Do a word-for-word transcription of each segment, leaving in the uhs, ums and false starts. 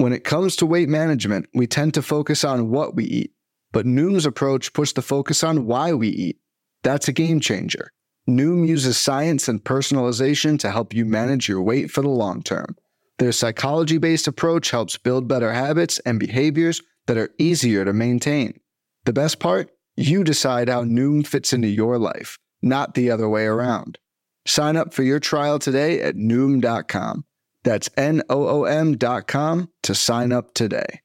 When it comes to weight management, we tend to focus on what we eat, but Noom's approach puts the focus on why we eat. That's a game changer. Noom uses science and personalization to help you manage your weight for the long term. Their psychology-based approach helps build better habits and behaviors that are easier to maintain. The best part? You decide how Noom fits into your life, not the other way around. Sign up for your trial today at Noom dot com. That's N O O M dot com to sign up today.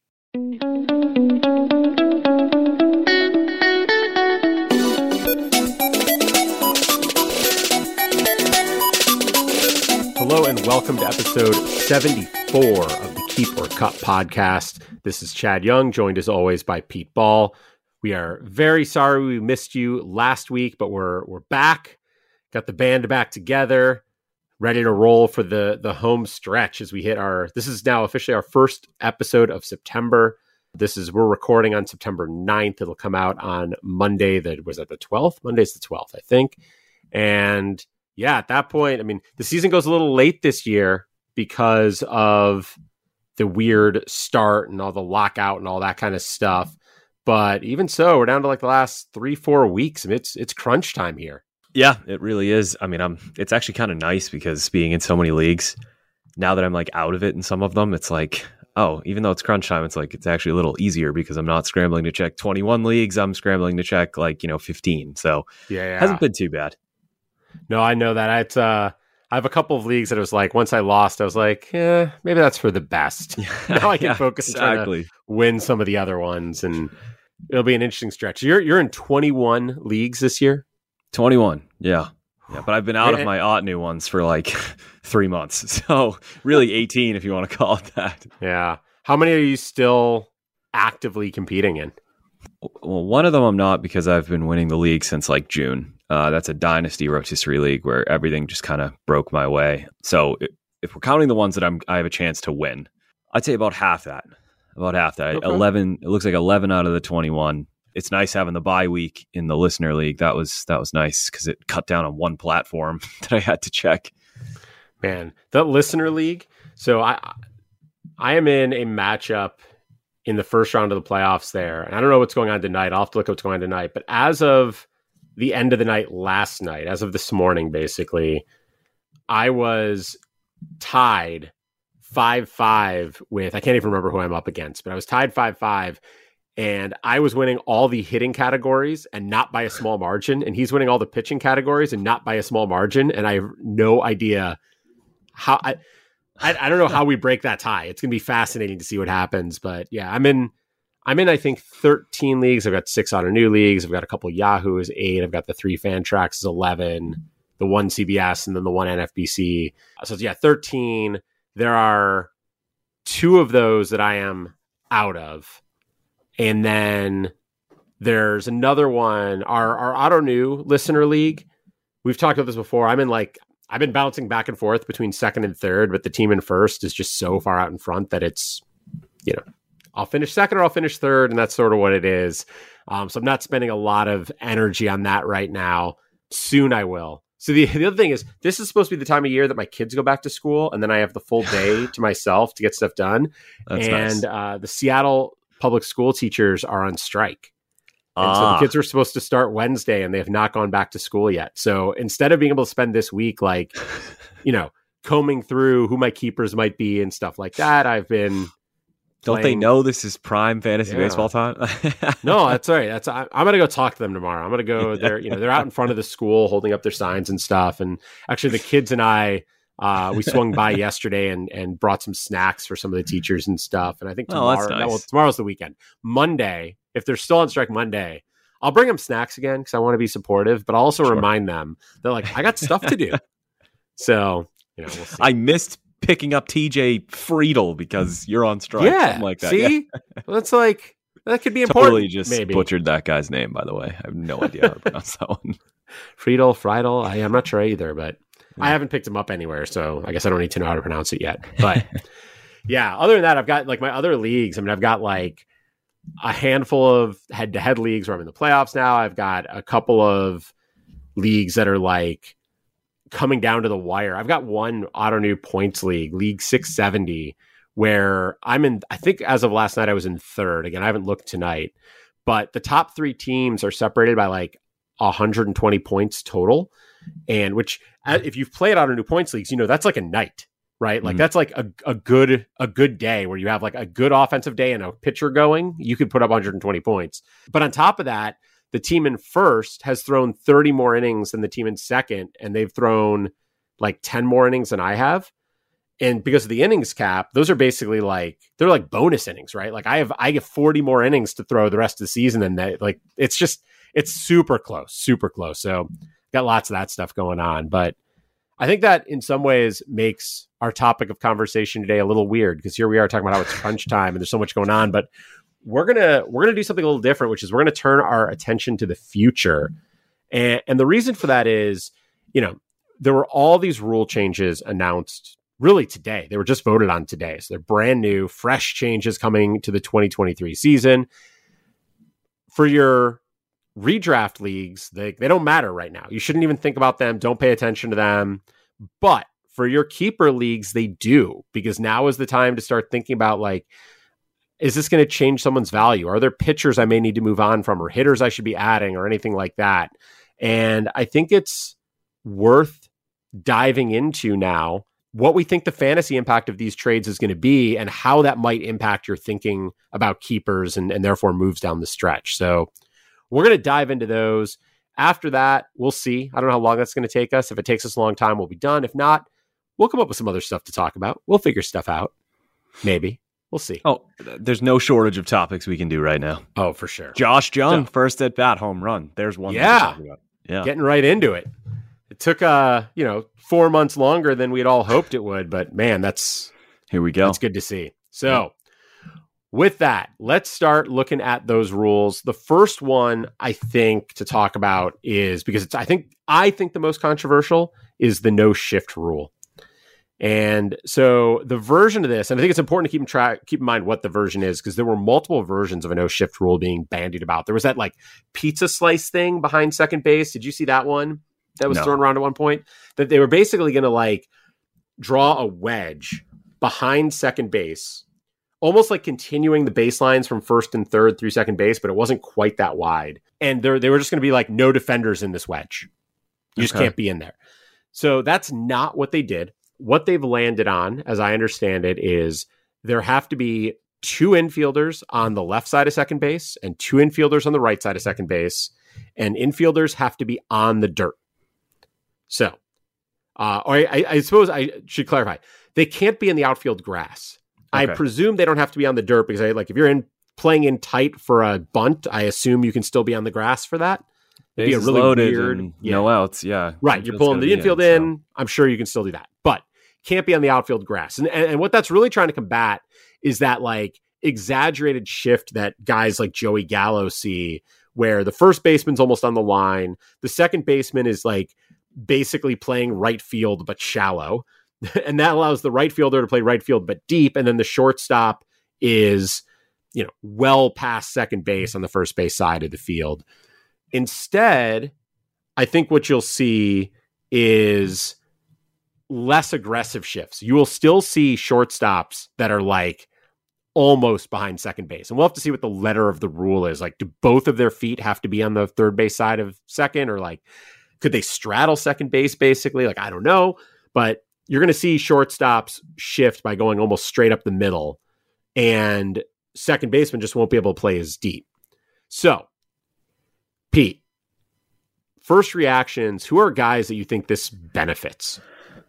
Hello and welcome to episode seventy-four of the Keep or Cut podcast. This is Chad Young, joined as always by Pete Ball. We are very sorry we missed you last week, but we're we're back. Got the band back together, ready to roll for the the home stretch as we hit our. This is now officially our first episode of September. This is we're recording on September ninth. It'll come out on Monday. That was that the twelfth. Monday's the twelfth, I think, and. Yeah, at that point, I mean, the season goes a little late this year because of the weird start and all the lockout and all that kind of stuff. But even so, we're down to like the last three, four weeks. I mean, it's it's crunch time here. Yeah, it really is. I mean, I'm. It's actually kind of nice because being in so many leagues, now that I'm like out of it in some of them, it's like, oh, even though it's crunch time, it's like it's actually a little easier because I'm not scrambling to check twenty-one leagues. I'm scrambling to check like, you know, fifteen. So yeah, yeah. It hasn't been too bad. No, I know that. It's, uh, I have a couple of leagues that it was like, once I lost, I was like, yeah, maybe that's for the best. Now I can yeah, focus exactly. on trying to win some of the other ones, and it'll be an interesting stretch. You're you're in twenty-one leagues this year? twenty-one, yeah. Yeah, but I've been out of my Otnu ones for like three months. So really eighteen if you want to call it that. Yeah. How many are you still actively competing in? Well, one of them I'm not because I've been winning the league since like June. Uh, that's a Dynasty Rotisserie League where everything just kind of broke my way. So if, if we're counting the ones that I'm, I have a chance to win, I'd say about half that. About half that. Okay. eleven. It looks like eleven out of the twenty-one. It's nice having the bye week in the Listener League. That was that was nice because it cut down on one platform that I had to check. Man, the Listener League. So I I am in a matchup in the first round of the playoffs there. And I don't know what's going on tonight. I'll have to look up what's going on tonight. But as of the end of the night last night, as of this morning, basically, I was tied five five with, I can't even remember who I'm up against, but I was tied five five, and I was winning all the hitting categories and not by a small margin, and he's winning all the pitching categories and not by a small margin, and I have no idea how, I, I, I don't know how we break that tie. It's going to be fascinating to see what happens, but yeah, I'm in, I'm in, I think, thirteen leagues. I've got six Auto New leagues. I've got a couple Yahoo is eight. I've got the three Fantrax is eleven, the one C B S, and then the one N F B C. So yeah, thirteen. There are two of those that I am out of. And then there's another one, our, our Auto New Listener League. We've talked about this before. I'm in like, I've been bouncing back and forth between second and third, but the team in first is just so far out in front that it's, you know, I'll finish second or I'll finish third, and that's sort of what it is. Um, so I'm not spending a lot of energy on that right now. Soon I will. So the, the other thing is, this is supposed to be the time of year that my kids go back to school, and then I have the full day to myself to get stuff done. That's and nice. uh, the Seattle public school teachers are on strike. And ah. so the kids were supposed to start Wednesday, and they have not gone back to school yet. So instead of being able to spend this week, like, you know, combing through who my keepers might be and stuff like that, I've been... Don't playing. They know this is prime fantasy Yeah. baseball time? No, that's all right. That's I, I'm gonna go talk to them tomorrow. I'm gonna go. They're you know they're out in front of the school holding up their signs and stuff. And actually, the kids and I uh, we swung by yesterday and and brought some snacks for some of the teachers and stuff. And I think tomorrow, Oh, that's nice. well, tomorrow's the weekend. Monday, if they're still on strike Monday, I'll bring them snacks again because I want to be supportive. But I'll also Sure. remind them that like I got stuff to do. So you know, we'll see. I missed picking up T J Friedel because you're on strike. yeah, Something like that. see, Yeah. well, that's like that could be important. Totally just maybe. butchered that guy's name, by the way. I have no idea how to pronounce that one. Friedel, Friedel. I, I'm not sure either, but Yeah. I haven't picked him up anywhere, so I guess I don't need to know how to pronounce it yet. But yeah, other than that, I've got like my other leagues. I mean, I've got like a handful of head-to-head leagues where I'm in the playoffs now. I've got a couple of leagues that are like coming down to the wire. I've got one Auto New points league, League six seventy, where I'm in, I think as of last night, I was in third. Again, I haven't looked tonight, but the top three teams are separated by like one hundred twenty points total. And which, if you've played out of new points leagues, you know, that's like a night, right? Like mm-hmm. that's like a, a good, a good day where you have like a good offensive day and a pitcher going, you could put up one hundred twenty points. But on top of that, the team in first has thrown thirty more innings than the team in second, and they've thrown like ten more innings than I have. And because of the innings cap, those are basically like, they're like bonus innings, right? Like I have, I get forty more innings to throw the rest of the season than they, like, it's just, it's super close, super close. So got lots of that stuff going on. But I think that in some ways makes our topic of conversation today a little weird, because here we are talking about how it's crunch time and there's so much going on, but we're going to, we're going to do something a little different, which is we're going to turn our attention to the future. And, and the reason for that is, you know, there were all these rule changes announced really today. They were just voted on today. So they're brand new, fresh changes coming to the twenty twenty-three season. For your redraft leagues, they, they don't matter right now. You shouldn't even think about them. Don't pay attention to them. But for your keeper leagues, they do, because now is the time to start thinking about, like, is this going to change someone's value? Are there pitchers I may need to move on from, or hitters I should be adding, or anything like that? And I think it's worth diving into now what we think the fantasy impact of these trades is going to be, and how that might impact your thinking about keepers and, and therefore moves down the stretch. So we're going to dive into those. After that, we'll see. I don't know how long that's going to take us. If it takes us a long time, we'll be done. If not, we'll come up with some other stuff to talk about. We'll figure stuff out. Maybe. We'll see. Oh, there's no shortage of topics we can do right now. Oh, for sure. Josh Jung, so, first at bat, home run. There's one. Yeah. To talk about. Yeah. Getting right into it. It took, uh, you know, four months longer than we'd all hoped it would, but man, that's here we go. That's good to see. So with that, let's start looking at those rules. The first one I think to talk about is, because it's, I think, I think the most controversial is the no shift rule. And so the version of this, and I think it's important to keep in track, keep in mind what the version is, because there were multiple versions of a no shift rule being bandied about. There was that like pizza slice thing behind second base. Did you see that one that was no. thrown around at one point? That they were basically going to like draw a wedge behind second base, almost like continuing the baselines from first and third through second base, but it wasn't quite that wide. And they they were just going to be like, no defenders in this wedge. You okay. just can't be in there. So that's not what they did. What they've landed on, as I understand it, is there have to be two infielders on the left side of second base and two infielders on the right side of second base, and infielders have to be on the dirt. So, uh, or I, I suppose I should clarify, they can't be in the outfield grass. Okay. I presume they don't have to be on the dirt, because I, like if you're in playing in tight for a bunt, I assume you can still be on the grass for that. It'd be a really loaded weird, and yeah. no outs, yeah. Right, you're pulling the infield in. in so. I'm sure you can still do that, but can't be on the outfield grass. And, and and what that's really trying to combat is that like exaggerated shift that guys like Joey Gallo see, where the first baseman's almost on the line, the second baseman is like basically playing right field but shallow, and that allows the right fielder to play right field but deep, and then the shortstop is, you know, well past second base on the first base side of the field. Instead, I think what you'll see is less aggressive shifts. You will still see shortstops that are like almost behind second base. And we'll have to see what the letter of the rule is. Like, do both of their feet have to be on the third base side of second? Or like, could they straddle second base basically? Like, I don't know. But you're going to see shortstops shift by going almost straight up the middle. And second baseman just won't be able to play as deep. So, Pete, first reactions, who are guys that you think this benefits?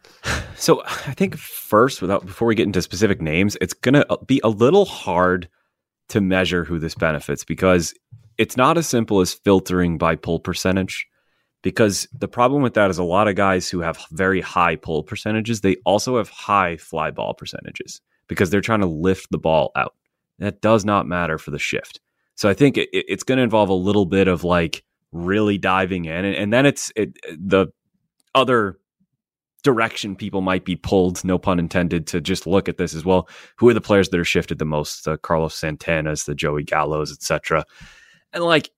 So I think first, without before we get into specific names, it's going to be a little hard to measure who this benefits, because it's not as simple as filtering by pull percentage. Because the problem with that is a lot of guys who have very high pull percentages, they also have high fly ball percentages because they're trying to lift the ball out. That does not matter for the shift. So I think it, it's going to involve a little bit of like really diving in, and, and then it's it, the other direction people might be pulled, no pun intended, to just look at this as well. Who are the players that are shifted the most? The Carlos Santanas, the Joey Gallos, et cetera. And like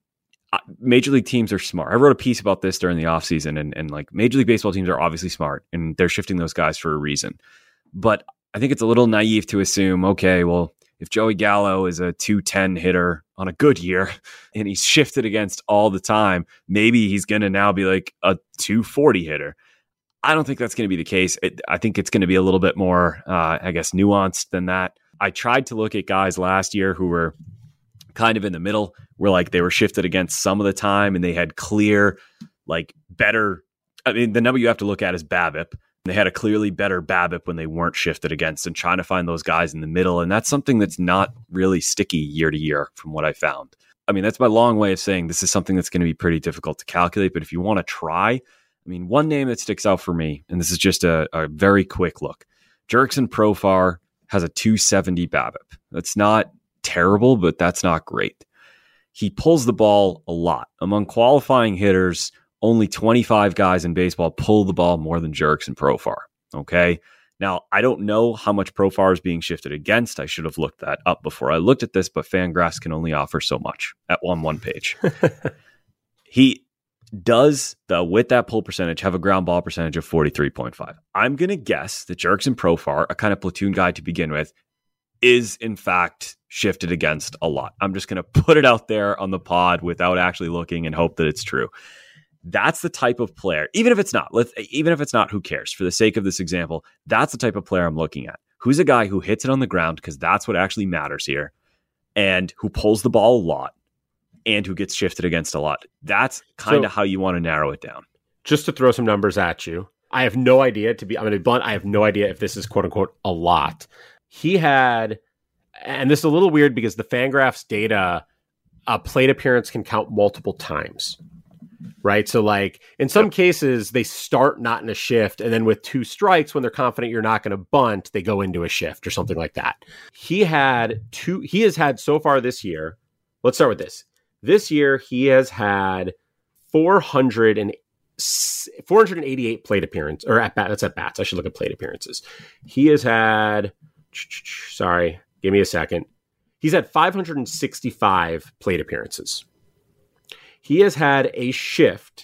major league teams are smart. I wrote a piece about this during the offseason, and, and like major league baseball teams are obviously smart, and they're shifting those guys for a reason. But I think it's a little naive to assume, okay, well, if Joey Gallo is a two ten hitter on a good year and he's shifted against all the time, maybe he's going to now be like a two forty hitter. I don't think that's going to be the case. It, I think it's going to be a little bit more, uh, I guess, nuanced than that. I tried to look at guys last year who were kind of in the middle, where like they were shifted against some of the time and they had clear, like better. I mean, the number you have to look at is BABIP. They had a clearly better BABIP when they weren't shifted against, and trying to find those guys in the middle. And that's something that's not really sticky year to year from what I found. I mean, that's my long way of saying this is something that's going to be pretty difficult to calculate. But if you want to try, I mean, one name that sticks out for me, and this is just a, a very quick look, Jurickson Profar has a two seventy BABIP. That's not terrible, but that's not great. He pulls the ball a lot. Among qualifying hitters, only twenty-five guys in baseball pull the ball more than Jurickson Profar. Okay. Now, I don't know how much Profar is being shifted against. I should have looked that up before I looked at this, but Fangraphs can only offer so much at one one page. He does, though, with that pull percentage, have a ground ball percentage of forty-three point five. I'm going to guess that Jurickson Profar, a kind of platoon guy to begin with, is in fact shifted against a lot. I'm just going to put it out there on the pod without actually looking and hope that it's true. That's the type of player, even if it's not, let's, even if it's not, who cares? For the sake of this example, that's the type of player I'm looking at. Who's a guy who hits it on the ground, because that's what actually matters here, and who pulls the ball a lot, and who gets shifted against a lot. That's kind of so, how you want to narrow it down. Just to throw some numbers at you, I have no idea, to be, I'm going to be blunt, I have no idea if this is quote unquote a lot. He had, and this is a little weird because the Fangraphs data, a plate appearance can count multiple times. Right. So like in some yep. cases, they start not in a shift. And then with two strikes, when they're confident you're not going to bunt, they go into a shift or something like that. He had two. He has had so far this year. Let's start with this. This year, he has had four hundred and four hundred eighty-eight plate appearance or at bat. That's at bats. I should look at plate appearances. He has had. Sorry, give me a second. He's had five hundred sixty-five plate appearances. He has had a shift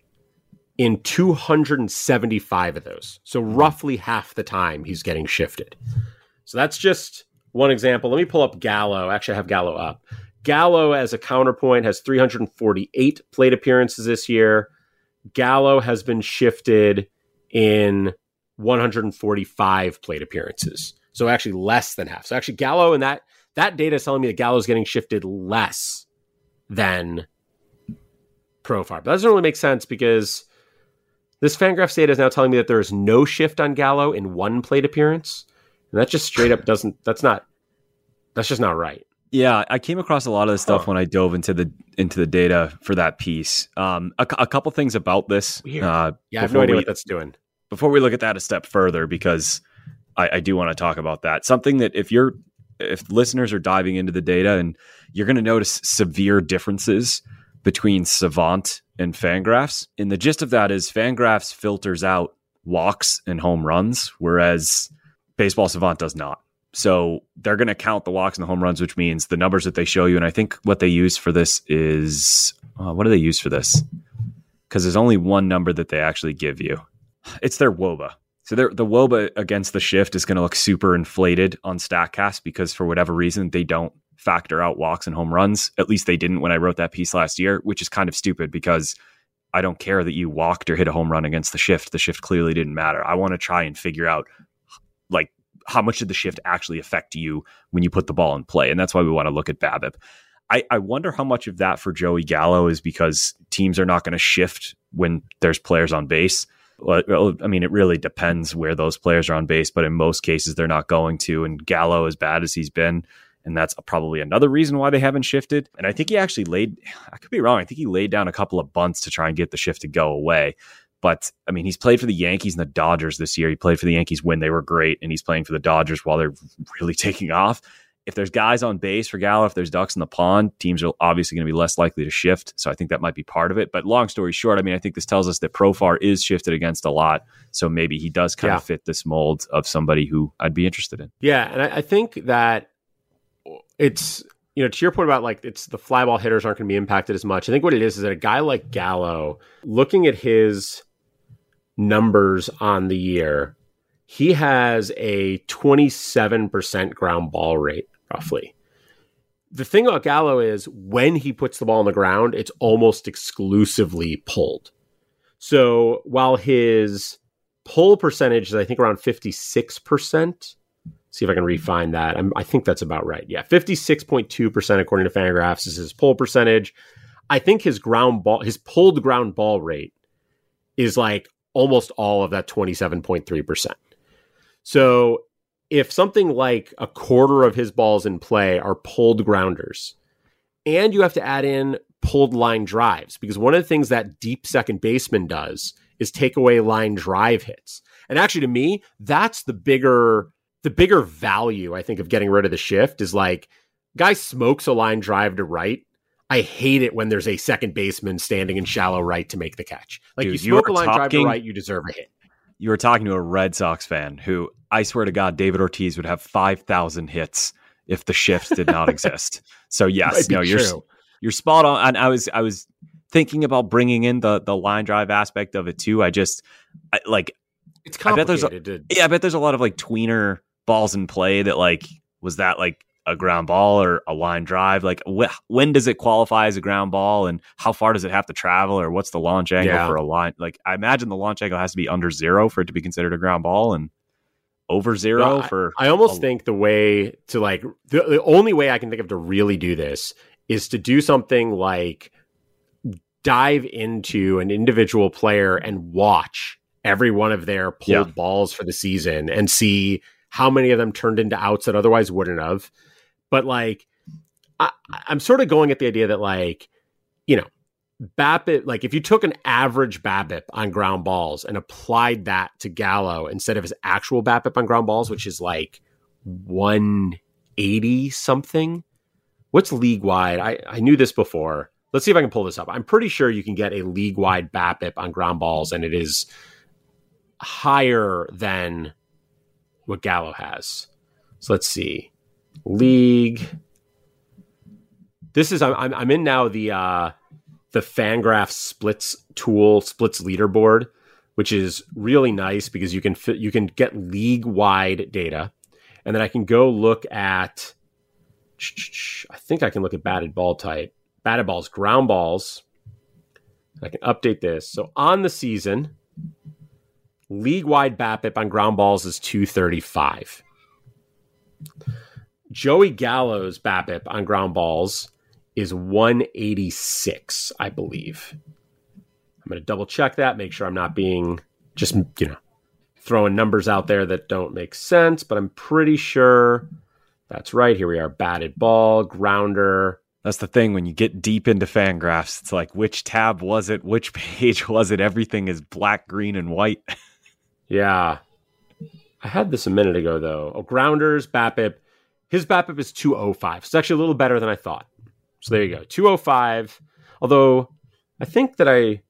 in two hundred seventy-five of those. So roughly half the time he's getting shifted. So that's just one example. Let me pull up Gallo. Actually, I have Gallo up. Gallo, as a counterpoint, has three hundred forty-eight plate appearances this year. Gallo has been shifted in one hundred forty-five plate appearances. So actually less than half. So actually Gallo, and that, that data is telling me that Gallo is getting shifted less than Profar. But that doesn't really make sense because this Fangraphs data is now telling me that there is no shift on Gallo in one plate appearance. And that just straight up doesn't, that's not, that's just not right. Yeah, I came across a lot of this stuff oh. when I dove into the into the data for that piece. Um, a, a couple things about this. Uh, yeah, I have no idea we, what that's doing. Before we look at that a step further, because I, I do want to talk about that. Something that if you're, if listeners are diving into the data, and you're going to notice severe differences between Savant and Fangraphs. And the gist of that is Fangraphs filters out walks and home runs, whereas Baseball Savant does not. So they're going to count the walks and the home runs, which means the numbers that they show you. And I think what they use for this is, uh, what do they use for this? Because there's only one number that they actually give you. It's their W O B A. So the W O B A against the shift is going to look super inflated on StatCast because for whatever reason, they don't factor out walks and home runs. At least they didn't when I wrote that piece last year, which is kind of stupid because I don't care that you walked or hit a home run against the shift. The shift clearly didn't matter. I want to try and figure out like how much did the shift actually affect you when you put the ball in play. And that's why we want to look at BABIP. I, I wonder how much of that for Joey Gallo is because teams are not going to shift when there's players on base. Well, I mean, it really depends where those players are on base, but in most cases they're not going to. And Gallo, as bad as he's been, and that's probably another reason why they haven't shifted. And I think he actually laid, I could be wrong, I think he laid down a couple of bunts to try and get the shift to go away. But, I mean, he's played for the Yankees and the Dodgers this year. He played for the Yankees when they were great, and he's playing for the Dodgers while they're really taking off. If there's guys on base for Gallo, if there's ducks in the pond, teams are obviously going to be less likely to shift. So I think that might be part of it. But long story short, I mean, I think this tells us that Profar is shifted against a lot. So maybe he does kind yeah. of fit this mold of somebody who I'd be interested in. Yeah, and I, I think that it's, you know, to your point about like it's the fly ball hitters aren't going to be impacted as much. I think what it is is that a guy like Gallo, looking at his numbers on the year, he has a twenty-seven percent ground ball rate, roughly. The thing about Gallo is when he puts the ball on the ground, it's almost exclusively pulled. So while his pull percentage is, I think, around fifty-six percent, see if I can refine that. I'm, I think that's about right. Yeah, fifty-six point two percent according to Fangraphs is his pull percentage. I think his ground ball, his pulled ground ball rate is like almost all of that twenty-seven point three percent. So if something like a quarter of his balls in play are pulled grounders, and you have to add in pulled line drives, because one of the things that deep second baseman does is take away line drive hits. And actually, to me, that's the bigger, the bigger value, I think, of getting rid of the shift is like, guy smokes a line drive to right. I hate it when there's a second baseman standing in shallow right to make the catch. Like, Dude, you smoke you a line talking, drive to right, you deserve a hit. You were talking to a Red Sox fan who, I swear to God, David Ortiz would have five thousand hits if the shift did not exist. So yes, no, you're true. You're spot on. And I was I was thinking about bringing in the the line drive aspect of it too. I just I, like it's complicated. I bet there's a, yeah, I bet there's a lot of like tweener balls in play that like was that like a ground ball or a line drive? Like wh- when does it qualify as a ground ball, and how far does it have to travel, or what's the launch angle yeah. for a line? Like I imagine the launch angle has to be under zero for it to be considered a ground ball, and over zero no, for. I, I almost a, think the way to like the, the only way I can think of to really do this is to do something like dive into an individual player and watch every one of their pulled yeah. balls for the season and see how many of them turned into outs that otherwise wouldn't have. But like, I, I'm sort of going at the idea that like, you know, BABIP, like if you took an average BABIP on ground balls and applied that to Gallo instead of his actual BABIP on ground balls, which is like one eighty something. What's league wide? I, I knew this before. Let's see if I can pull this up. I'm pretty sure you can get a league wide BABIP on ground balls, and it is higher than what Gallo has. So let's see. League. This is I'm I'm in now the uh, the Fangraphs splits tool, splits leaderboard, which is really nice because you can fit, you can get league wide data, and then I can go look at. I think I can look at batted ball type. Batted balls, ground balls. I can update this. So on the season, league-wide BABIP on ground balls is two thirty-five. Joey Gallo's BABIP on ground balls is one eighty-six, I believe. I'm going to double check that, make sure I'm not being just, you know, throwing numbers out there that don't make sense, but I'm pretty sure that's right. Here we are. Batted ball, grounder. That's the thing. When you get deep into Fangraphs, it's like, which tab was it? Which page was it? Everything is black, green, and white. Yeah. I had this a minute ago, though. Oh, grounders, BABIP. His BABIP is two oh five. It's actually a little better than I thought. So there you go. two oh five. Although, I think that I...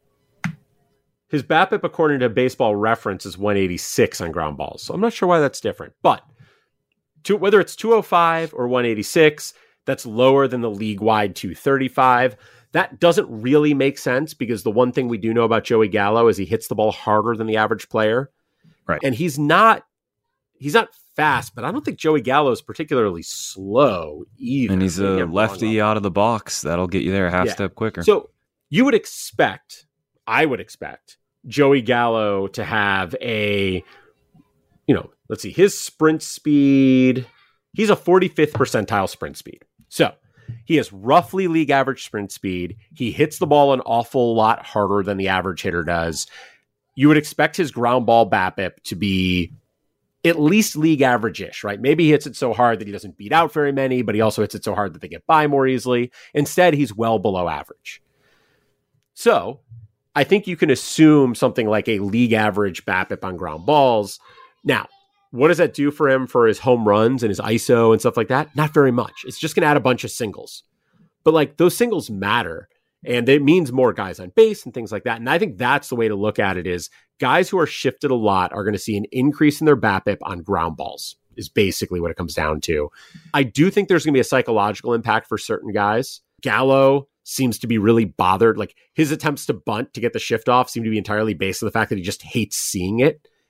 His BABIP, according to Baseball Reference, is one eighty-six on ground balls. So I'm not sure why that's different. But to, whether it's two oh five or one eighty-six, that's lower than the league-wide two thirty-five. That doesn't really make sense because the one thing we do know about Joey Gallo is he hits the ball harder than the average player. Right. And he's not he's not fast, but I don't think Joey Gallo is particularly slow either. And he's a lefty out of the box. That'll get you there a half yeah. step quicker. So you would expect, I would expect, Joey Gallo to have a, you know, let's see, his sprint speed, he's a forty-fifth percentile sprint speed. So he has roughly league average sprint speed. He hits the ball an awful lot harder than the average hitter does. You would expect his ground ball BABIP to be at least league average-ish, right? Maybe he hits it so hard that he doesn't beat out very many, but he also hits it so hard that they get by more easily. Instead, he's well below average. So I think you can assume something like a league average BABIP on ground balls. Now, what does that do for him for his home runs and his I S O and stuff like that? Not very much. It's just going to add a bunch of singles. But like those singles matter, and it means more guys on base and things like that. And I think that's the way to look at it is guys who are shifted a lot are going to see an increase in their BABIP on ground balls is basically what it comes down to. I do think there's going to be a psychological impact for certain guys. Gallo seems to be really bothered. Like his attempts to bunt to get the shift off seem to be entirely based on the fact that he just hates seeing it.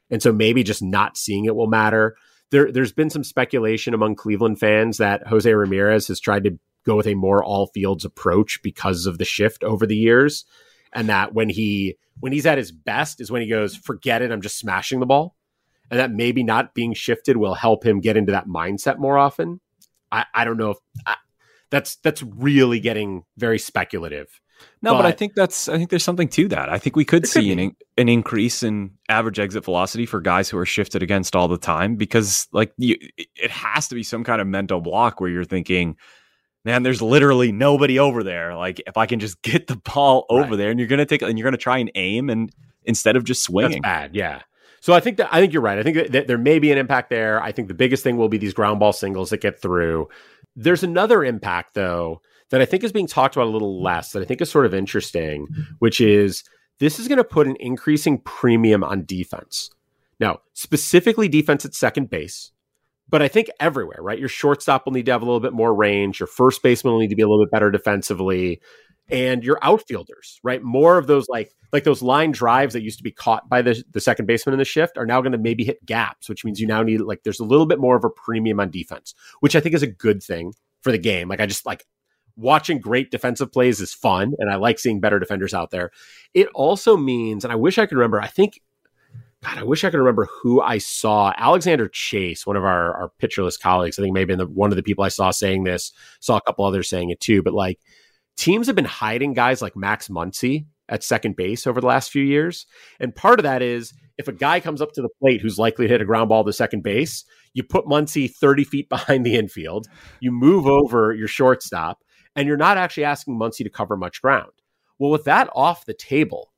And so maybe just not seeing it will matter. There, there's been some speculation among Cleveland fans that Jose Ramirez has tried to go with a more all fields approach because of the shift over the years. And that when he when he's at his best is when he goes, forget it, I'm just smashing the ball. And that maybe not being shifted will help him get into that mindset more often. I, I don't know if I, that's that's really getting very speculative. No, but, but I think that's I think there's something to that. I think we could see an, an increase in average exit velocity for guys who are shifted against all the time, because like you, it has to be some kind of mental block where you're thinking, man, there's literally nobody over there. Like if I can just get the ball over right there, and you're going to take and you're going to try and aim and instead of just swinging. That's bad. Yeah. So I think that I think you're right. I think that, that there may be an impact there. I think the biggest thing will be these ground ball singles that get through. There's another impact though that I think is being talked about a little less, that I think is sort of interesting, which is this is going to put an increasing premium on defense. Now, specifically defense at second base, but I think everywhere, right? Your shortstop will need to have a little bit more range. Your first baseman will need to be a little bit better defensively. And your outfielders, right? More of those like like those line drives that used to be caught by the, the second baseman in the shift are now going to maybe hit gaps, which means you now need like there's a little bit more of a premium on defense, which I think is a good thing for the game. Like I just like watching great defensive plays is fun, and I like seeing better defenders out there. It also means, and I wish I could remember, I think, God, I wish I could remember who I saw. Alexander Chase, one of our, our pitcherless colleagues, I think maybe the, one of the people I saw saying this, saw a couple others saying it too, but like teams have been hiding guys like Max Muncy at second base over the last few years. And part of that is if a guy comes up to the plate who's likely to hit a ground ball to second base, you put Muncy thirty feet behind the infield, you move over your shortstop, and you're not actually asking Muncy to cover much ground. Well, with that off the table,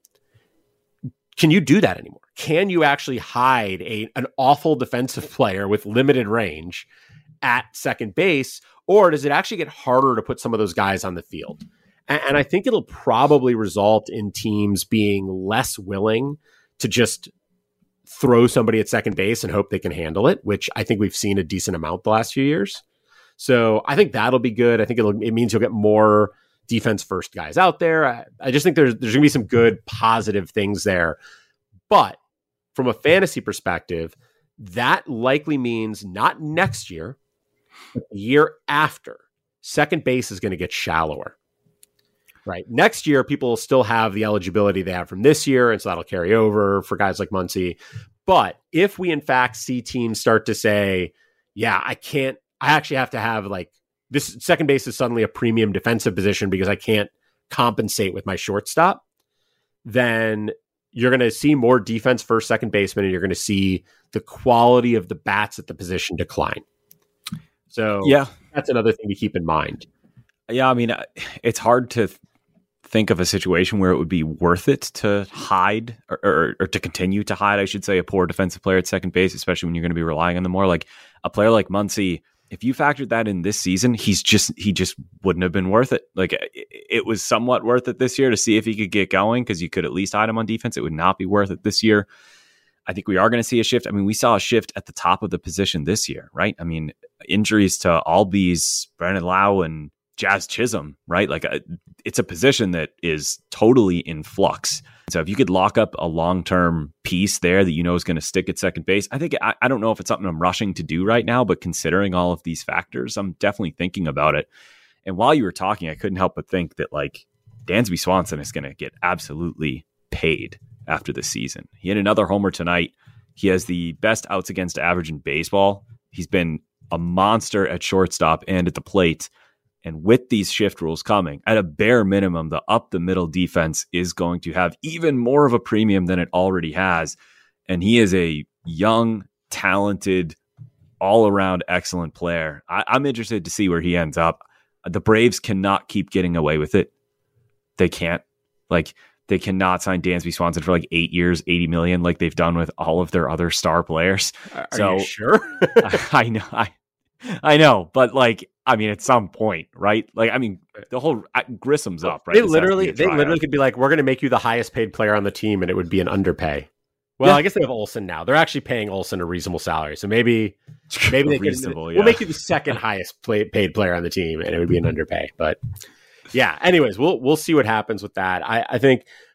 can you do that anymore? Can you actually hide a, an awful defensive player with limited range at second base, or does it actually get harder to put some of those guys on the field? And, and I think it'll probably result in teams being less willing to just throw somebody at second base and hope they can handle it, which I think we've seen a decent amount the last few years. So I think that'll be good. I think it'll, it means you'll get more defense first guys out there. I, I just think there's there's going to be some good positive things there. But from a fantasy perspective, that likely means not next year, but the year after, second base is going to get shallower. Right. Next year, people will still have the eligibility they have from this year, and so that'll carry over for guys like Muncy. But if we in fact see teams start to say, yeah, I can't, I actually have to have like this second base is suddenly a premium defensive position because I can't compensate with my shortstop, then you're going to see more defense first second baseman, and you're going to see the quality of the bats at the position decline. So yeah, that's another thing to keep in mind. Yeah, I mean, it's hard to think of a situation where it would be worth it to hide or, or, or to continue to hide, I should say, a poor defensive player at second base, especially when you're going to be relying on them more. Like a player like Muncy, if you factored that in this season, he's just he just wouldn't have been worth it. Like it, it was somewhat worth it this year to see if he could get going because you could at least hide him on defense. It would not be worth it this year. I think we are going to see a shift. I mean, we saw a shift at the top of the position this year, right? I mean, injuries to Albies, Brandon Lau, and Jazz Chisholm, right? Like a, it's a position that is totally in flux. So if you could lock up a long-term piece there that you know is going to stick at second base, I think I, I don't know if it's something I'm rushing to do right now, but considering all of these factors, I'm definitely thinking about it. And while you were talking, I couldn't help but think that like Dansby Swanson is going to get absolutely paid after the season. He had another homer tonight. He has the best outs against average in baseball. He's been a monster at shortstop and at the plate. And with these shift rules coming, at a bare minimum, the up the middle defense is going to have even more of a premium than it already has. And he is a young, talented, all around excellent player. I, I'm interested to see where he ends up. The Braves cannot keep getting away with it. They can't. Like, they cannot sign Dansby Swanson for like eight years, eighty million, like they've done with all of their other star players. Are so, you sure? I, I know. I, I know, but like, I mean, at some point, right? Like, I mean, the whole Grissom's up, right? They literally, they literally could be like, "We're going to make you the highest paid player on the team," and it would be an underpay. Well, yeah. I guess they have Olsen now. They're actually paying Olsen a reasonable salary, so maybe, maybe they reasonable. Could, yeah. We'll make you the second highest play, paid player on the team, and it would be an underpay. But yeah, anyways, we'll we'll see what happens with that. I, I think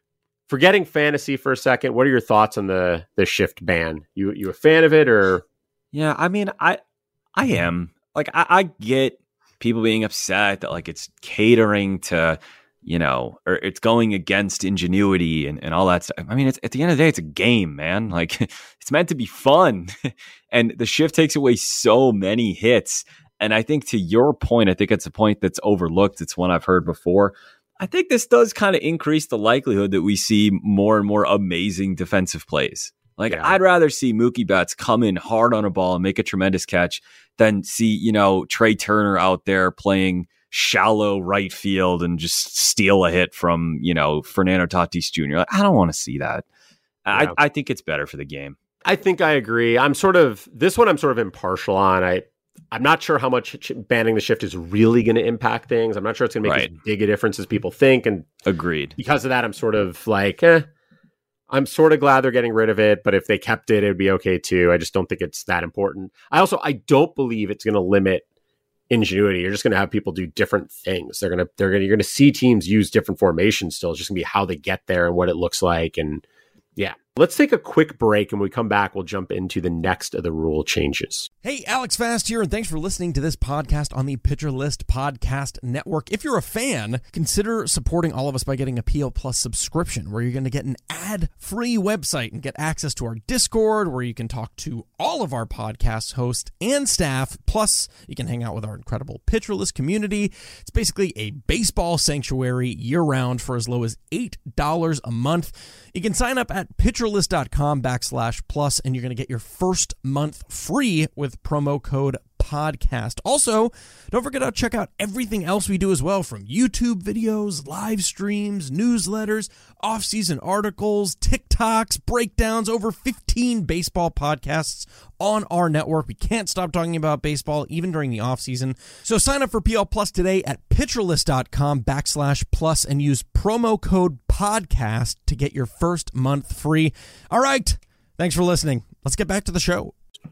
forgetting fantasy for a second, what are your thoughts on the the shift ban? You you a fan of it or? Yeah, I mean, I I am. Like, I, I get people being upset that like it's catering to, you know, or it's going against ingenuity and, and all that stuff. I mean, it's at the end of the day, it's a game, man. Like, it's meant to be fun. And the shift takes away so many hits. And I think to your point, I think it's a point that's overlooked. It's one I've heard before. I think this does kind of increase the likelihood that we see more and more amazing defensive plays. Like, yeah. I'd rather see Mookie Betts come in hard on a ball and make a tremendous catch than see, you know, Trey Turner out there playing shallow right field and just steal a hit from, you know, Fernando Tatis Junior Like, I don't want to see that. Yeah. I, I think it's better for the game. I think I agree. I'm sort of, this one I'm sort of impartial on. I, I'm not sure how much banning the shift is really going to impact things. I'm not sure it's going to make right. as big a difference as people think. And agreed. Because of that, I'm sort of like, eh, I'm sort of glad they're getting rid of it, but if they kept it, it would be okay too. I just don't think it's that important. I also, I don't believe it's going to limit ingenuity. You're just going to have people do different things. They're going to, they're going to, you're going to see teams use different formations still. It's just going to be how they get there and what it looks like. And yeah. Let's take a quick break, and when we come back, we'll jump into the next of the rule changes. Hey, Alex Fast here, and thanks for listening to this podcast on the Pitcher List Podcast Network. If you're a fan, consider supporting all of us by getting a P L Plus subscription, where you're going to get an ad-free website and get access to our Discord, where you can talk to all of our podcast hosts and staff. Plus, you can hang out with our incredible Pitcher List community. It's basically a baseball sanctuary year-round for as low as eight dollars a month. You can sign up at pitcherlist.com backslash plus, and you're going to get your first month free with promo code podcast. Also, don't forget to check out everything else we do as well, from YouTube videos, live streams, newsletters, off-season articles, TikToks, breakdowns, over fifteen baseball podcasts on our network. We can't stop talking about baseball even during the off-season. So sign up for P L Plus today at pitcherlist.com backslash plus and use promo code podcast to get your first month free. All right. Thanks for listening. Let's get back to the show.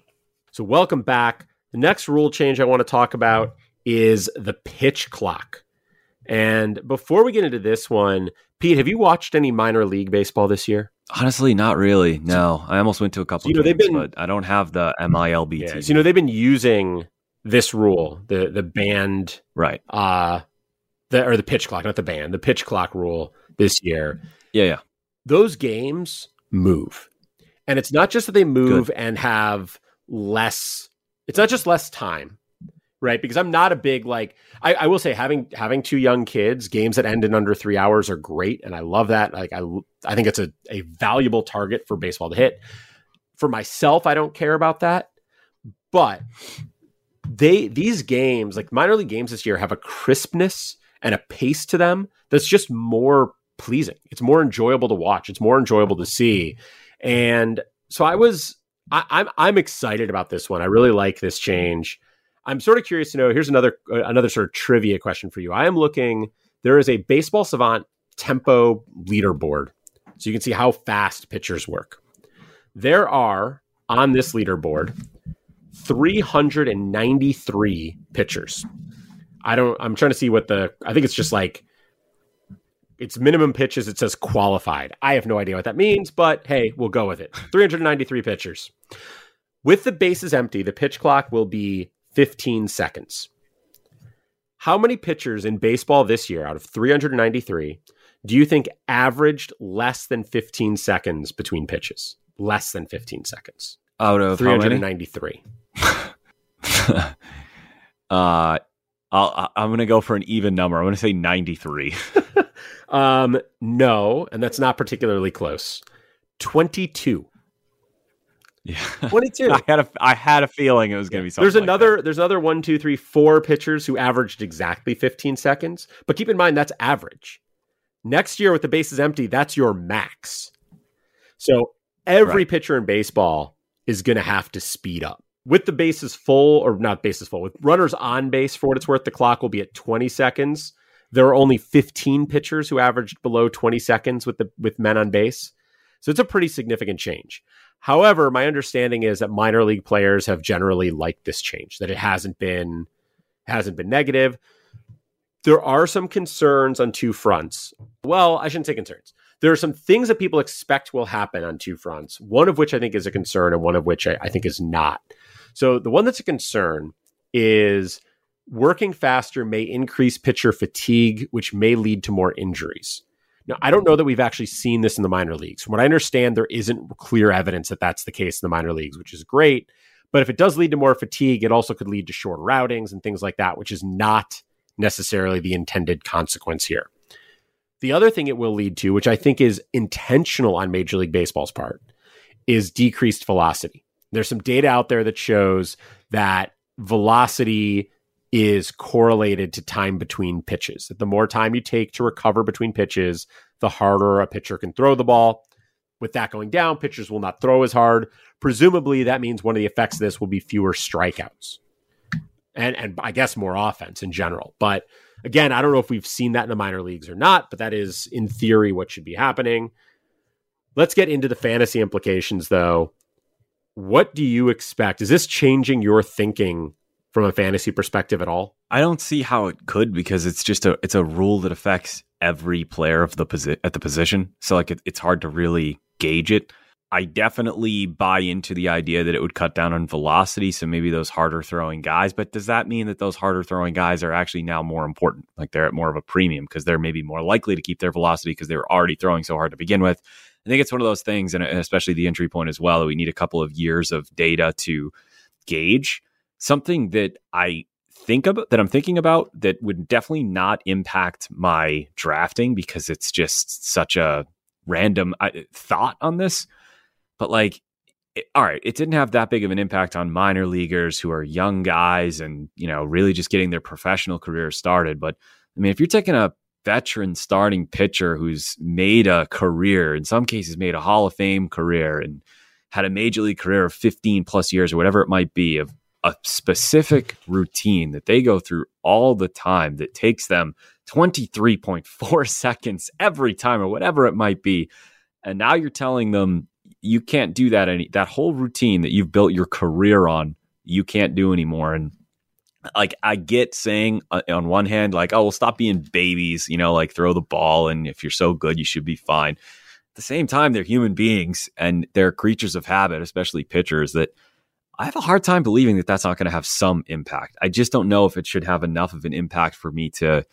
So welcome back. The next rule change I want to talk about is the pitch clock. And before we get into this one, Pete, have you watched any minor league baseball this year? Honestly, not really. No, I almost went to a couple so, you of know, games, they've been, but I don't have the M I L B yeah, T V. so, you know, they've been using this rule, the the banned, right? Uh, the or the pitch clock, not the ban, the pitch clock rule this year. Yeah, yeah. Those games move, and it's not just that they move Good. and have less. It's not just less time, right? Because I'm not a big, like, I, I will say having having two young kids, games that end in under three hours are great. And I love that. Like, I I think it's a, a valuable target for baseball to hit. For myself, I don't care about that. But they these games, like minor league games this year, have a crispness and a pace to them that's just more pleasing. It's more enjoyable to watch. It's more enjoyable to see. And so I was... I, I'm I'm excited about this one. I really like this change. I'm sort of curious to know. Here's another uh, another sort of trivia question for you. I am looking. There is a Baseball Savant tempo leaderboard, so you can see how fast pitchers work. There are on this leaderboard three hundred ninety-three pitchers. I don't. I'm trying to see what the. I think it's just like. It's minimum pitches. It says qualified. I have no idea what that means, but hey, we'll go with it. three hundred ninety-three pitchers. With the bases empty, the pitch clock will be fifteen seconds. How many pitchers in baseball this year out of three hundred ninety-three do you think averaged less than fifteen seconds between pitches? Less than fifteen seconds. Out of three hundred ninety-three. uh, I'll, I'm going to go for an even number. I'm going to say ninety-three. Um, no, and that's not particularly close. twenty-two. Yeah. twenty-two. I had a I had a feeling it was going to be something. There's like another that. there's another one, two, three, four pitchers who averaged exactly fifteen seconds. But keep in mind that's average. Next year with the bases empty, that's your max. So every right. pitcher in baseball is going to have to speed up. With the bases full, or not bases full, with runners on base, for what it's worth, the clock will be at twenty seconds. There are only fifteen pitchers who averaged below twenty seconds with the with men on base. So it's a pretty significant change. However, my understanding is that minor league players have generally liked this change, that it hasn't been hasn't been negative. There are some concerns on two fronts. Well, I shouldn't say concerns. there are some things that people expect will happen on two fronts, one of which I think is a concern and one of which I, I think is not. So the one that's a concern is working faster may increase pitcher fatigue, which may lead to more injuries. Now, I don't know that we've actually seen this in the minor leagues. From what I understand, there isn't clear evidence that that's the case in the minor leagues, which is great. But if it does lead to more fatigue, it also could lead to shorter outings and things like that, which is not necessarily the intended consequence here. The other thing it will lead to, which I think is intentional on Major League Baseball's part, is decreased velocity. There's some data out there that shows that velocity is correlated to time between pitches. That the more time you take to recover between pitches, the harder a pitcher can throw the ball. With that going down, pitchers will not throw as hard. Presumably, that means one of the effects of this will be fewer strikeouts. And, and I guess more offense in general. But again, I don't know if we've seen that in the minor leagues or not, but that is, in theory, what should be happening. Let's get into the fantasy implications, though. What do you expect? Is this changing your thinking from a fantasy perspective at all? I don't see how it could, because it's just a it's a rule that affects every player of the posi- at the position. So like it, it's hard to really gauge it. I definitely buy into the idea that it would cut down on velocity, so maybe those harder throwing guys. But does that mean that those harder throwing guys are actually now more important? Like they're at more of a premium because they're maybe more likely to keep their velocity because they were already throwing so hard to begin with? I think it's one of those things, and especially the entry point as well, that we need a couple of years of data to gauge. Something that I think about, that I'm thinking about, that would definitely not impact my drafting because it's just such a random uh, thought on this. But like, it, all right, it didn't have that big of an impact on minor leaguers who are young guys and, you know, really just getting their professional career started. But I mean, if you're taking a veteran starting pitcher who's made a career, in some cases made a Hall of Fame career and had a major league career of fifteen plus years or whatever it might be, of a specific routine that they go through all the time that takes them twenty-three point four seconds every time or whatever it might be. And now you're telling them you can't do that any that whole routine that you've built your career on, you can't do anymore. And like, I get saying uh, on one hand, like, oh, well, stop being babies, you know, like throw the ball. And if you're so good, you should be fine. At the same time, they're human beings and they're creatures of habit, especially pitchers, that I have a hard time believing that that's not going to have some impact. I just don't know if it should have enough of an impact for me to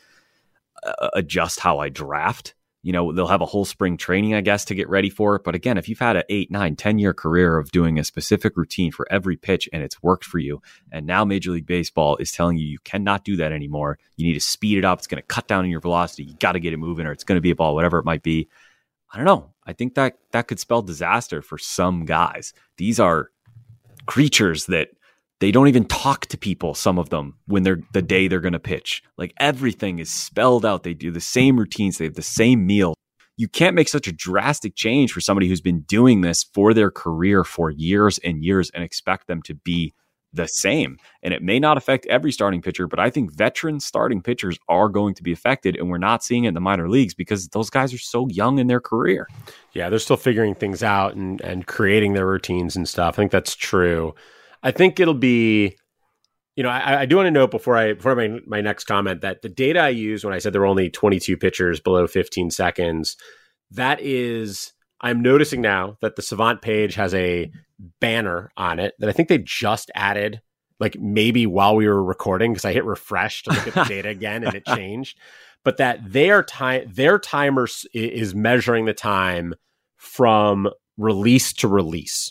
uh, adjust how I draft. You know, they'll have a whole spring training, I guess, to get ready for it. But again, if you've had an eight, nine, ten year career of doing a specific routine for every pitch and it's worked for you, and now Major League Baseball is telling you you cannot do that anymore. You need to speed it up. It's going to cut down on your velocity. You got to get it moving, or it's going to be a ball, whatever it might be. I don't know. I think that that could spell disaster for some guys. These are creatures that they don't even talk to people, some of them, when they're the day they're going to pitch. Like, everything is spelled out. They do the same routines. They have the same meal. You can't make such a drastic change for somebody who's been doing this for their career for years and years and expect them to be the same. And it may not affect every starting pitcher, but I think veteran starting pitchers are going to be affected, and we're not seeing it in the minor leagues because those guys are so young in their career. Yeah, they're still figuring things out and, and creating their routines and stuff. I think that's true. I think it'll be, you know, I, I do want to note before I before my, my next comment that the data I used when I said there were only twenty-two pitchers below fifteen seconds, that is, I'm noticing now that the Savant page has a banner on it that I think they just added, like maybe while we were recording, because I hit refresh to look at the data again and it changed. But that their time, their timer is measuring the time from release to release.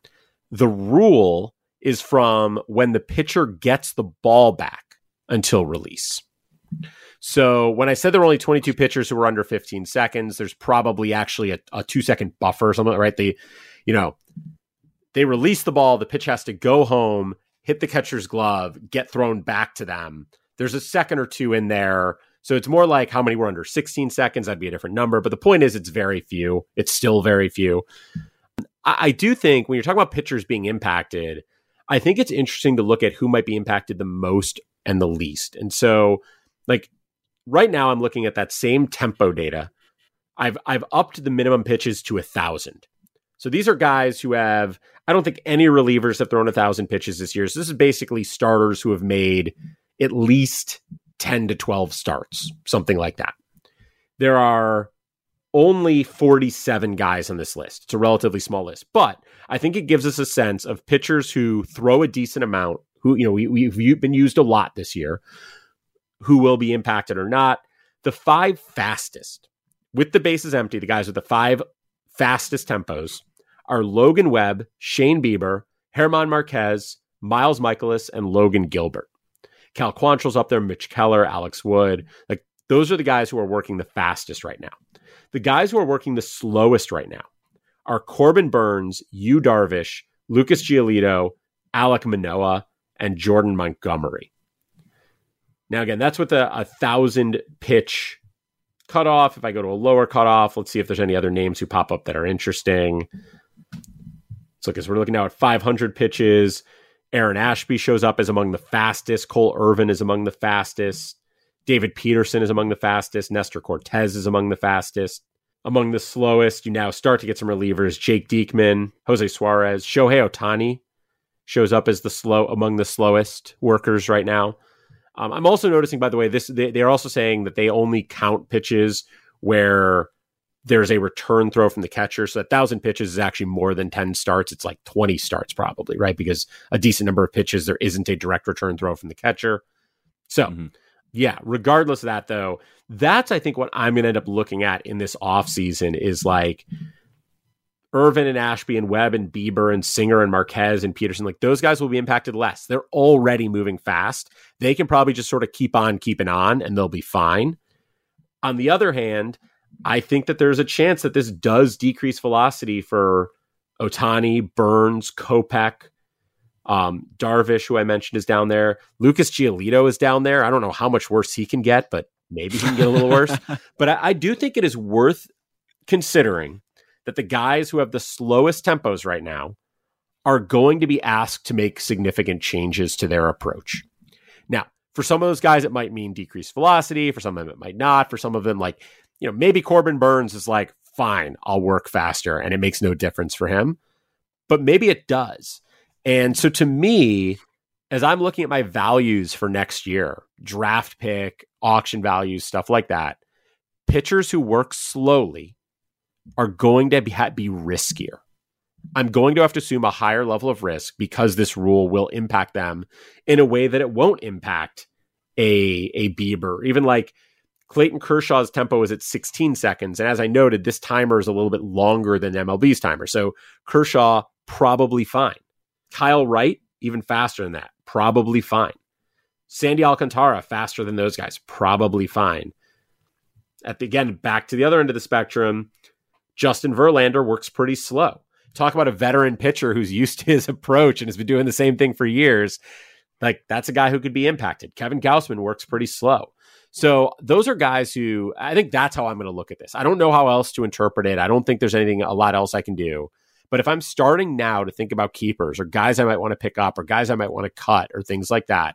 The rule is from when the pitcher gets the ball back until release. So when I said there were only twenty-two pitchers who were under fifteen seconds, there's probably actually a, a two second buffer or something, right? They, you know, they release the ball, the pitch has to go home, hit the catcher's glove, get thrown back to them. There's a second or two in there. So it's more like how many were under sixteen seconds. That'd be a different number. But the point is, it's very few. It's still very few. I, I do think when you're talking about pitchers being impacted, I think it's interesting to look at who might be impacted the most and the least. And so, like, right now I'm looking at that same tempo data. I've I've upped the minimum pitches to a thousand. So these are guys who have, I don't think any relievers have thrown a thousand pitches this year. So this is basically starters who have made at least ten to twelve starts, something like that. There are only forty-seven guys on this list. It's a relatively small list, but I think it gives us a sense of pitchers who throw a decent amount, who, you know, we, we've been used a lot this year, who will be impacted or not. The five fastest, with the bases empty, the guys with the five fastest tempos are Logan Webb, Shane Bieber, German Marquez, Miles Michaelis, and Logan Gilbert. Cal Quantrill's up there, Mitch Keller, Alex Wood. Like, those are the guys who are working the fastest right now. The guys who are working the slowest right now are Corbin Burns, Yu Darvish, Lucas Giolito, Alek Manoah, and Jordan Montgomery. Now, again, that's with a, a thousand pitch cutoff. If I go to a lower cutoff, let's see if there's any other names who pop up that are interesting. So, because we're looking now at five hundred pitches. Aaron Ashby shows up as among the fastest. Cole Irvin is among the fastest. David Peterson is among the fastest. Nestor Cortez is among the fastest. Among the slowest, you now start to get some relievers. Jake Diekman, Jose Suarez, Shohei Ohtani shows up as the slow among the slowest workers right now. Um, I'm also noticing, by the way, this they, they're also saying that they only count pitches where there's a return throw from the catcher. So a thousand pitches is actually more than ten starts. It's like twenty starts probably, right? Because a decent number of pitches, there isn't a direct return throw from the catcher. So, mm-hmm. yeah, regardless of that, though, that's, I think, what I'm going to end up looking at in this offseason is like Irvin and Ashby and Webb and Bieber and Singer and Marquez and Peterson. Like, those guys will be impacted less. They're already moving fast. They can probably just sort of keep on keeping on and they'll be fine. On the other hand, I think that there's a chance that this does decrease velocity for Ohtani, Burns, Kopech, um, Darvish, who I mentioned, is down there. Lucas Giolito is down there. I don't know how much worse he can get, but maybe he can get a little worse. But I, I do think it is worth considering that the guys who have the slowest tempos right now are going to be asked to make significant changes to their approach. Now, for some of those guys, it might mean decreased velocity. For some of them, it might not. For some of them, like, you know, maybe Corbin Burns is like, fine, I'll work faster, and it makes no difference for him. But maybe it does. And so to me, as I'm looking at my values for next year, draft pick, auction values, stuff like that, pitchers who work slowly are going to be, be riskier. I'm going to have to assume a higher level of risk because this rule will impact them in a way that it won't impact a, a Bieber. Even like Clayton Kershaw's tempo is at sixteen seconds. And as I noted, this timer is a little bit longer than M L B's timer. So Kershaw, probably fine. Kyle Wright, even faster than that, probably fine. Sandy Alcantara, faster than those guys, probably fine. At the, again, back to the other end of the spectrum, Justin Verlander works pretty slow. Talk about a veteran pitcher who's used to his approach and has been doing the same thing for years. Like, that's a guy who could be impacted. Kevin Gausman works pretty slow. So those are guys who, I think that's how I'm going to look at this. I don't know how else to interpret it. I don't think there's anything, a lot else I can do. But if I'm starting now to think about keepers or guys I might want to pick up or guys I might want to cut or things like that,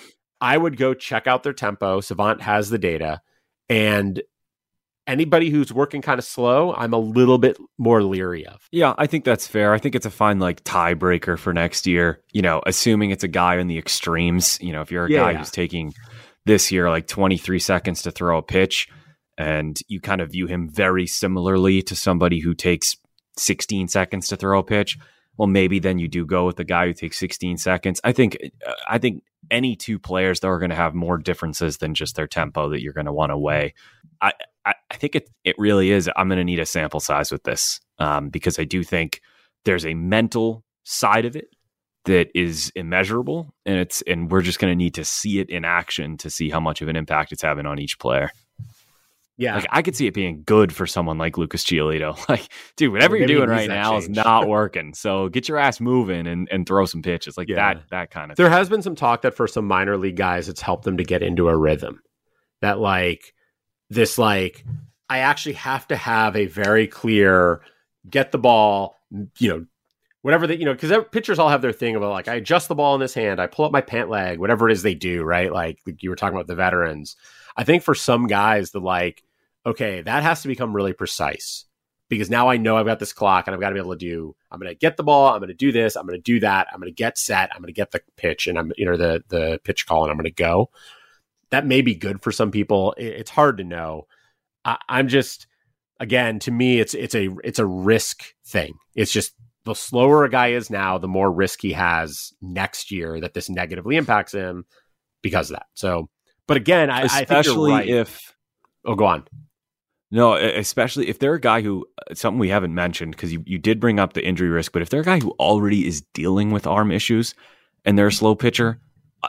I would go check out their tempo. Savant has the data. And anybody who's working kind of slow, I'm a little bit more leery of. Yeah, I think that's fair. I think it's a fine like tiebreaker for next year, you know, assuming it's a guy in the extremes. You know, if you're a yeah, guy yeah. who's taking this year like twenty-three seconds to throw a pitch and you kind of view him very similarly to somebody who takes sixteen seconds to throw a pitch, well, maybe then you do go with the guy who takes sixteen seconds. I think uh, I think any two players that are going to have more differences than just their tempo that you're going to want to weigh. I, I, I think it it really is. I'm going to need a sample size with this um, because I do think there's a mental side of it that is immeasurable, and it's and we're just going to need to see it in action to see how much of an impact it's having on each player. Yeah, like I could see it being good for someone like Lucas Giolito. Like, dude, whatever Maybe you're doing right now change. is not working. So get your ass moving and, and throw some pitches like yeah. that. That kind of. There thing. has been some talk that for some minor league guys, it's helped them to get into a rhythm. That like this, like I actually have to have a very clear get the ball. You know, whatever that you know, because pitchers all have their thing about like I adjust the ball in this hand, I pull up my pant leg, whatever it is they do, right? Like you were talking about the veterans. I think for some guys, the like. Okay, that has to become really precise because now I know I've got this clock and I've got to be able to do, I'm going to get the ball, I'm going to do this, I'm going to do that, I'm going to get set, I'm going to get the pitch and I'm, you know, the, the pitch call and I'm going to go. That may be good for some people. It's hard to know. I, I'm just, again, to me, it's it's a it's a risk thing. It's just the slower a guy is now, the more risk he has next year that this negatively impacts him because of that. So, but again, I, especially I think you're right. if oh, go on. No, especially if they're a guy who, something we haven't mentioned, because you, you did bring up the injury risk, but if they're a guy who already is dealing with arm issues and they're a slow pitcher,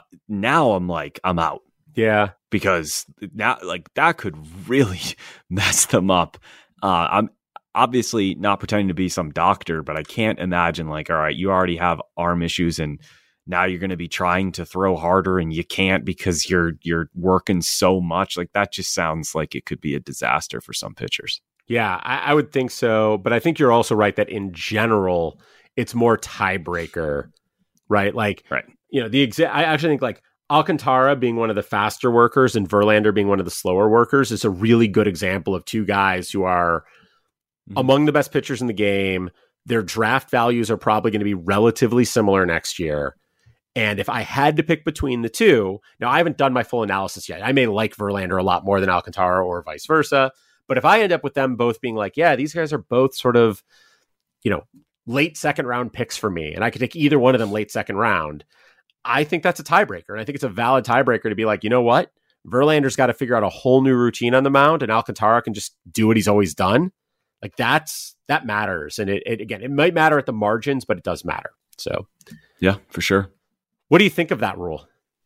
now I'm like, I'm out. Yeah. Because now, like, that could really mess them up. Uh, I'm obviously not pretending to be some doctor, but I can't imagine, like, all right, you already have arm issues and now you're going to be trying to throw harder and you can't because you're you're working so much. Like, that just sounds like it could be a disaster for some pitchers. Yeah, I, I would think so. But I think you're also right that in general, it's more tiebreaker, right? Like, right. you know, the exa- I actually think like Alcantara being one of the faster workers and Verlander being one of the slower workers is a really good example of two guys who are mm-hmm. among the best pitchers in the game. Their draft values are probably going to be relatively similar next year. And if I had to pick between the two, now I haven't done my full analysis yet. I may like Verlander a lot more than Alcantara or vice versa. But if I end up with them both being like, yeah, these guys are both sort of, you know, late second round picks for me, and I could take either one of them late second round, I think that's a tiebreaker. And I think it's a valid tiebreaker to be like, you know what? Verlander's got to figure out a whole new routine on the mound, and Alcantara can just do what he's always done. Like, that's, that matters. And it, it again, it might matter at the margins, but it does matter. So, yeah, for sure. What do you think of that rule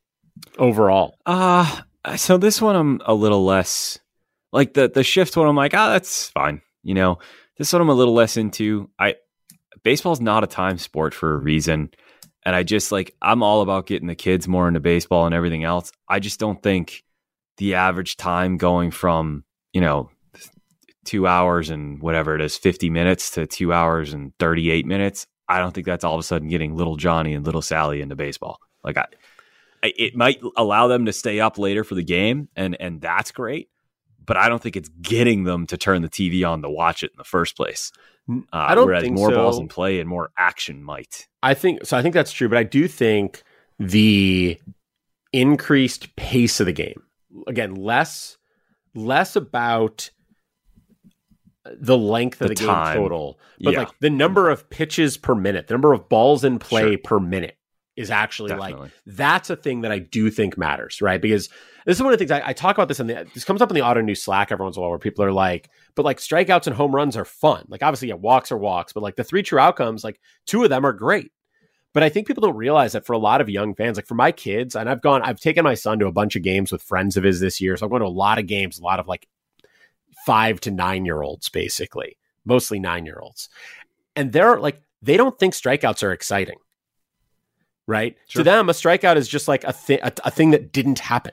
overall? Uh, so this one I'm a little less, like the, the shift one, I'm like, ah, oh, that's fine. You know, this one I'm a little less into. I baseball's not a time sport for a reason. And I just like, I'm all about getting the kids more into baseball and everything else. I just don't think the average time going from, you know, two hours and whatever it is, fifty minutes to two hours and thirty-eight minutes. I don't think that's all of a sudden getting little Johnny and little Sally into baseball. Like, I, it might allow them to stay up later for the game, and and that's great. But I don't think it's getting them to turn the T V on to watch it in the first place. Uh, I don't whereas think more so. balls in play and more action might. I think so. I think that's true, but I do think the increased pace of the game, again, less less about the length of the, the game time. total, but yeah. like the number of pitches per minute, the number of balls in play sure. per minute is actually Definitely. like, that's a thing that I do think matters, right? Because this is one of the things I, I talk about this in the, this comes up in the Auto News Slack every once in a while where people are like, but like strikeouts and home runs are fun. Like, obviously, yeah, walks are walks, but like the three true outcomes, like two of them are great. But I think people don't realize that for a lot of young fans, like for my kids, and I've gone, I've taken my son to a bunch of games with friends of his this year. So I'm going to a lot of games, a lot of like five to nine year olds, basically, mostly nine year olds. And they're like, they don't think strikeouts are exciting, right? Sure. To them, a strikeout is just like a, thi- a, a thing that didn't happen,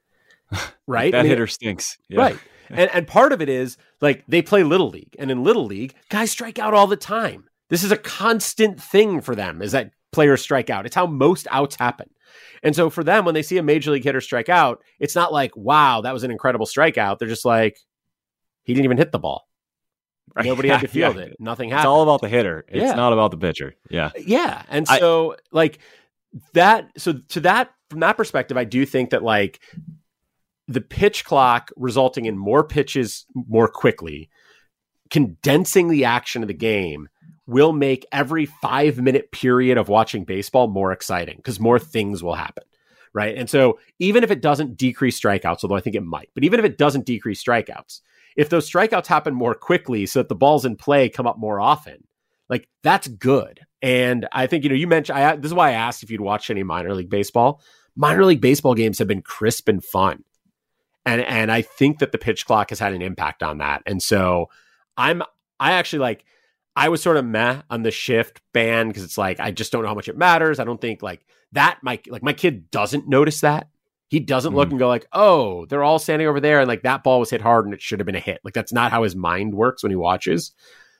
right? That I mean, hitter stinks. Yeah. Right. And, and part of it is like they play Little League, and in Little League, guys strike out all the time. This is a constant thing for them, is that players strike out. It's how most outs happen. And so for them, when they see a major league hitter strike out, it's not like, wow, that was an incredible strikeout. They're just like, he didn't even hit the ball. Right. Nobody had to field yeah. it. Nothing happened. It's all about the hitter. It's yeah. not about the pitcher. Yeah. Yeah. And so I, like that, so to that, from that perspective, I do think that like the pitch clock resulting in more pitches more quickly, condensing the action of the game will make every five minute period of watching baseball more exciting because more things will happen. Right. And so even if it doesn't decrease strikeouts, although I think it might, but even if it doesn't decrease strikeouts, if those strikeouts happen more quickly so that the balls in play come up more often, like that's good. And I think, you know, you mentioned, I, this is why I asked if you'd watched any minor league baseball. Minor league baseball games have been crisp and fun. And, and I think that the pitch clock has had an impact on that. And so I'm, I actually like, I was sort of meh on the shift ban because it's like, I just don't know how much it matters. I don't think like that, my, like my kid doesn't notice that. He doesn't look mm. and go like, oh, they're all standing over there. And like that ball was hit hard and it should have been a hit. Like that's not how his mind works when he watches.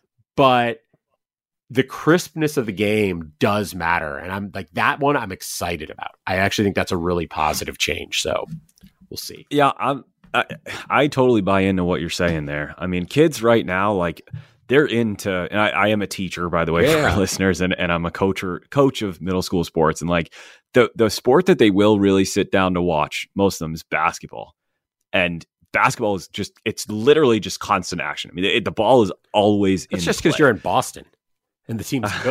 But the crispness of the game does matter. And I'm like, that one I'm excited about. I actually think that's a really positive change. So we'll see. Yeah, I'm, I, I totally buy into what you're saying there. I mean, kids right now, like they're into, and I, I am a teacher, by the way, yeah. for our listeners, and, and I'm a coach or, coach of middle school sports. And like the, the sport that they will really sit down to watch, most of them is basketball. And basketball is just, it's literally just constant action. I mean, it, the ball is always It's in just because you're in Boston and the team's good.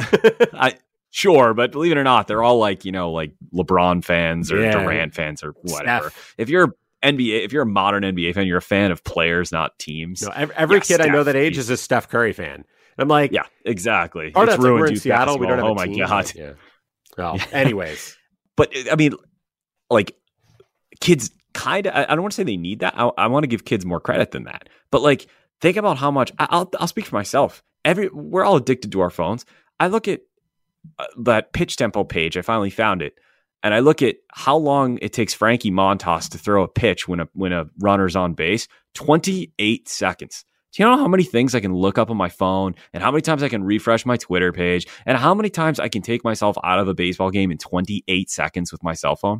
I, sure, but believe it or not, they're all like, you know, like LeBron fans or Yeah. Durant fans or whatever. Steph. If you're N B A, if you're a modern N B A fan, you're a fan of players, not teams. No, every, every Yeah, kid I know Steph, that age geez. is a Steph Curry fan. And I'm like, Yeah, exactly. part of It's that's like ruined we're in youth Seattle. We don't have basketball. a Oh my team. God. Yeah. Well, Yeah. anyways. But I mean, like kids kind of, I, I don't want to say they need that. I, I want to give kids more credit than that. But like, think about how much, I, I'll, I'll speak for myself. Every, we're all addicted to our phones. I look at uh, that pitch tempo page. I finally found it. And I look at how long it takes Frankie Montas to throw a pitch when a, when a runner's on base, twenty-eight seconds. Do you know how many things I can look up on my phone and how many times I can refresh my Twitter page and how many times I can take myself out of a baseball game in twenty-eight seconds with my cell phone?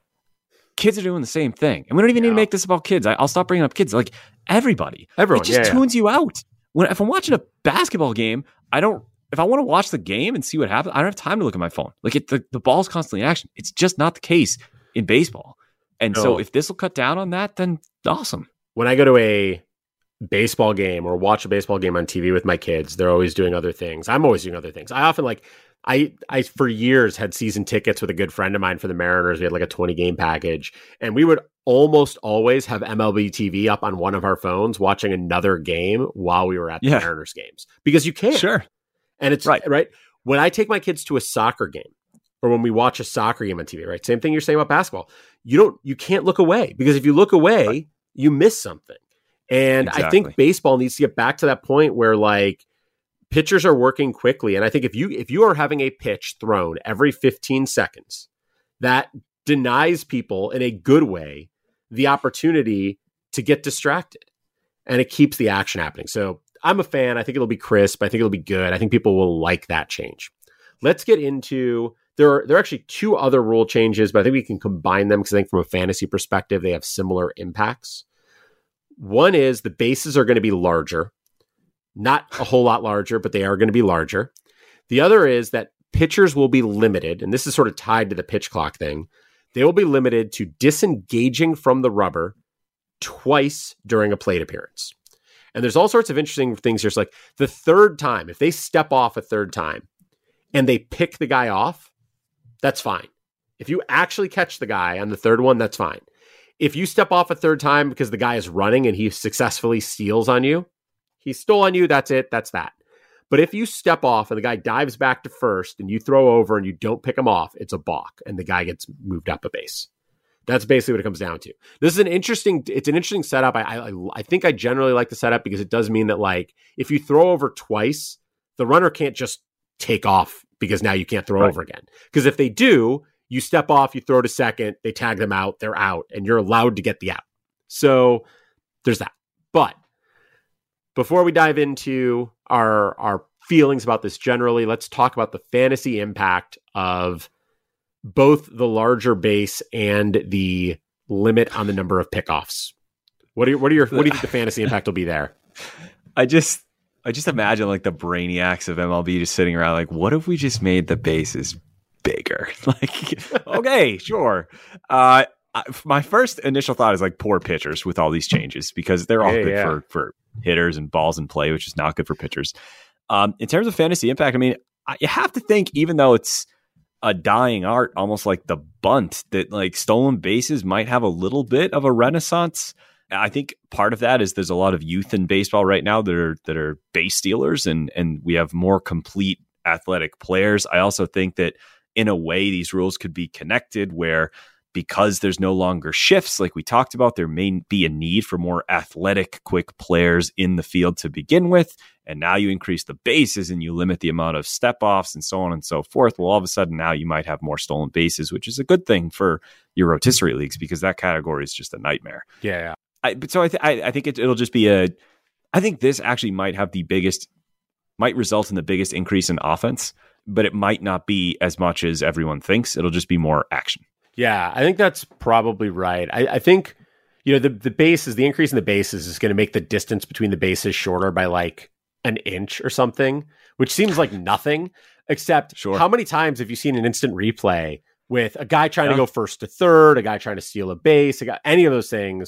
Kids are doing the same thing. And we don't even Yeah. need to make this about kids. I, I'll stop bringing up kids. Like everybody. Everyone, It just yeah, yeah. tunes you out. When If I'm watching a basketball game, I don't, if I want to watch the game and see what happens, I don't have time to look at my phone. Like it, the, the ball's constantly in action. It's just not the case in baseball. And No. so if this will cut down on that, then awesome. When I go to a baseball game or watch a baseball game on T V with my kids, they're always doing other things. I'm always doing other things. I often like, I, I for years had season tickets with a good friend of mine for the Mariners. We had like a twenty game package, and we would almost always have M L B T V up on one of our phones watching another game while we were at the Yeah. Mariners games because you can. Sure. And it's Right. right. When I take my kids to a soccer game or when we watch a soccer game on T V, right? Same thing you're saying about basketball. You don't, you can't look away because if you look away, right. you miss something. And I Exactly. think baseball needs to get back to that point where like pitchers are working quickly. And I think if you, if you are having a pitch thrown every fifteen seconds, that denies people in a good way the opportunity to get distracted and it keeps the action happening. So I'm a fan. I think it'll be crisp. I think it'll be good. I think people will like that change. Let's get into, there are, there are actually two other rule changes, but I think we can combine them because I think from a fantasy perspective, they have similar impacts. One is the bases are going to be larger, not a whole lot larger, but they are going to be larger. The other is that pitchers will be limited, and this is sort of tied to the pitch clock thing. They will be limited to disengaging from the rubber twice during a plate appearance. And there's all sorts of interesting things here. It's like the third time, if they step off a third time and they pick the guy off, that's fine. If you actually catch the guy on the third one, that's fine. If you step off a third time because the guy is running and he successfully steals on you, he stole on you, that's it, that's that. But if you step off and the guy dives back to first and you throw over and you don't pick him off, it's a balk and the guy gets moved up a base. That's basically what it comes down to. This is an interesting, it's an interesting setup. I, I I think I generally like the setup because it does mean that like, if you throw over twice, the runner can't just take off because now you can't throw Right. over again. Because if they do, you step off, you throw to second, they tag them out, they're out, and you're allowed to get the out. So there's that. But before we dive into our, our feelings about this generally, let's talk about the fantasy impact of both the larger base and the limit on the number of pickoffs. What are your, what are your, what do you think the fantasy impact will be there? I just I just imagine like the brainiacs of M L B just sitting around like, what if we just made the bases bigger? Like, okay, sure. Uh, I, my first initial thought is like poor pitchers with all these changes because they're all Yeah, good yeah. for for hitters and balls in play, which is not good for pitchers. Um, in terms of fantasy impact, I mean, I, you have to think, even though it's a dying art, almost like the bunt, that like stolen bases might have a little bit of a renaissance. I think part of that is there's a lot of youth in baseball right now that are that are base stealers, and and we have more complete athletic players. I also think that in a way these rules could be connected where, because there's no longer shifts like we talked about, there may be a need for more athletic, quick players in the field to begin with. And now you increase the bases and you limit the amount of step-offs and so on and so forth. Well, all of a sudden now you might have more stolen bases, which is a good thing for your rotisserie leagues because that category is just a nightmare. Yeah. I, but so I, th- I, I think it, it'll just be a, I think this actually might have the biggest, might result in the biggest increase in offense, but it might not be as much as everyone thinks. It'll just be more action. Yeah, I think that's probably right. I, I think, you know, the, the bases, the increase in the bases is going to make the distance between the bases shorter by like an inch or something, which seems like nothing, except Sure. how many times have you seen an instant replay with a guy trying Yeah. to go first to third, a guy trying to steal a base, a guy, any of those things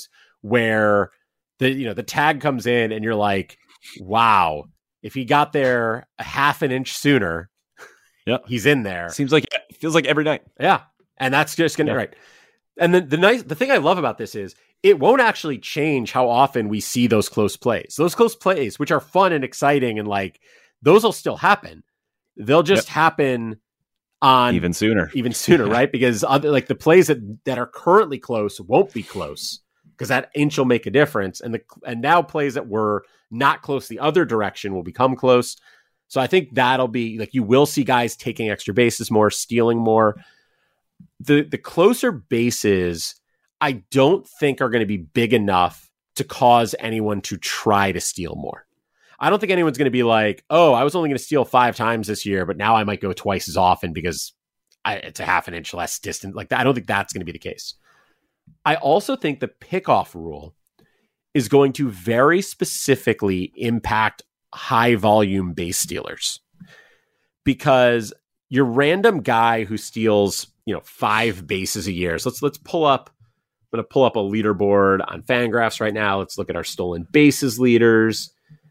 where the you know the tag comes in and you're like, wow, if he got there a half an inch sooner, yep. he's in there. Seems like it feels like every night. Yeah. And that's just going to, yeah. right. And then the nice, the thing I love about this is it won't actually change how often we see those close plays. Those close plays, which are fun and exciting, and like those will still happen. They'll just yep. happen on even sooner, even sooner, right? Because other like the plays that, that are currently close won't be close because that inch will make a difference. And the and now plays that were not close the other direction will become close. So I think that'll be like you will see guys taking extra bases more, stealing more. The the closer bases, I don't think are going to be big enough to cause anyone to try to steal more. I don't think anyone's going to be like, oh, I was only going to steal five times this year, but now I might go twice as often because I, it's a half an inch less distant. Like that. I don't think that's going to be the case. I also think the pickoff rule is going to very specifically impact high volume base stealers, because your random guy who steals, you know, five bases a year. So let's let's pull up. I'm going to pull up a leaderboard on Fangraphs right now. Let's look at our stolen bases leaders,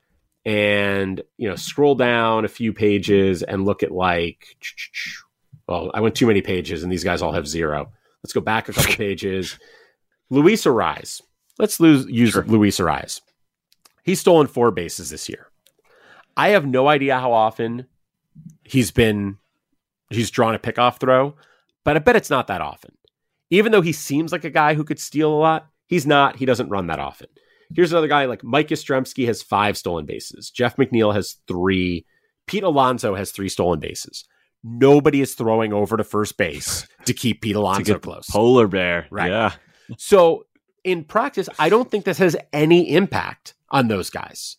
and you know, scroll down a few pages and look at like. Well, I went too many pages, and these guys all have zero. Let's go back a couple pages. Luis Arraez. Let's lose, use sure. Luis Arraez. He's stolen four bases this year. I have no idea how often he's been, he's drawn a pickoff throw, but I bet it's not that often. Even though he seems like a guy who could steal a lot, he's not. He doesn't run that often. Here's another guy like Mike Yastrzemski has five stolen bases. Jeff McNeil has three. Pete Alonso has three stolen bases. Nobody is throwing over to first base to keep Pete Alonso close. Polar bear. Right. Yeah. So in practice, I don't think this has any impact on those guys.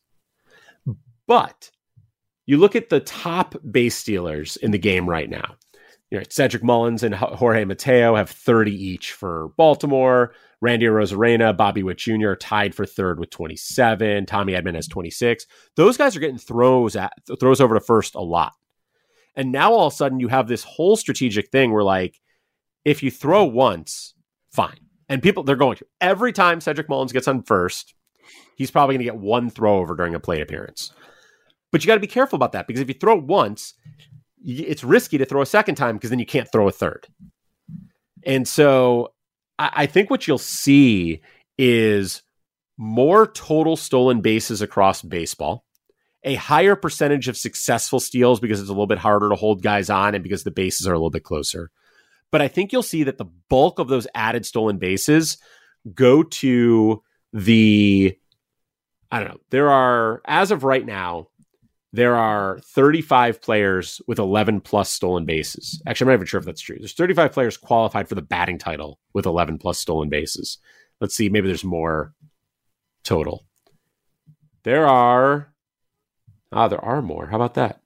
But you look at the top base stealers in the game right now. You know, Cedric Mullins and Jorge Mateo have thirty each for Baltimore. Randy Arozarena, Bobby Witt Junior are tied for third with twenty-seven. Tommy Edman has twenty-six. Those guys are getting throws at throws over to first a lot. And now all of a sudden you have this whole strategic thing where like, if you throw once, fine. And people, they're going to. Every time Cedric Mullins gets on first, he's probably going to get one throw over during a plate appearance. But you got to be careful about that, because if you throw once, it's risky to throw a second time because then you can't throw a third. And so I, I think what you'll see is more total stolen bases across baseball, a higher percentage of successful steals because it's a little bit harder to hold guys on and because the bases are a little bit closer. But I think you'll see that the bulk of those added stolen bases go to the, I don't know, there are, as of right now, there are thirty-five players with eleven plus stolen bases. Actually, I'm not even sure if that's true. There's thirty-five players qualified for the batting title with eleven plus stolen bases. Let's see, maybe there's more total. There are, ah, there are more. How about that?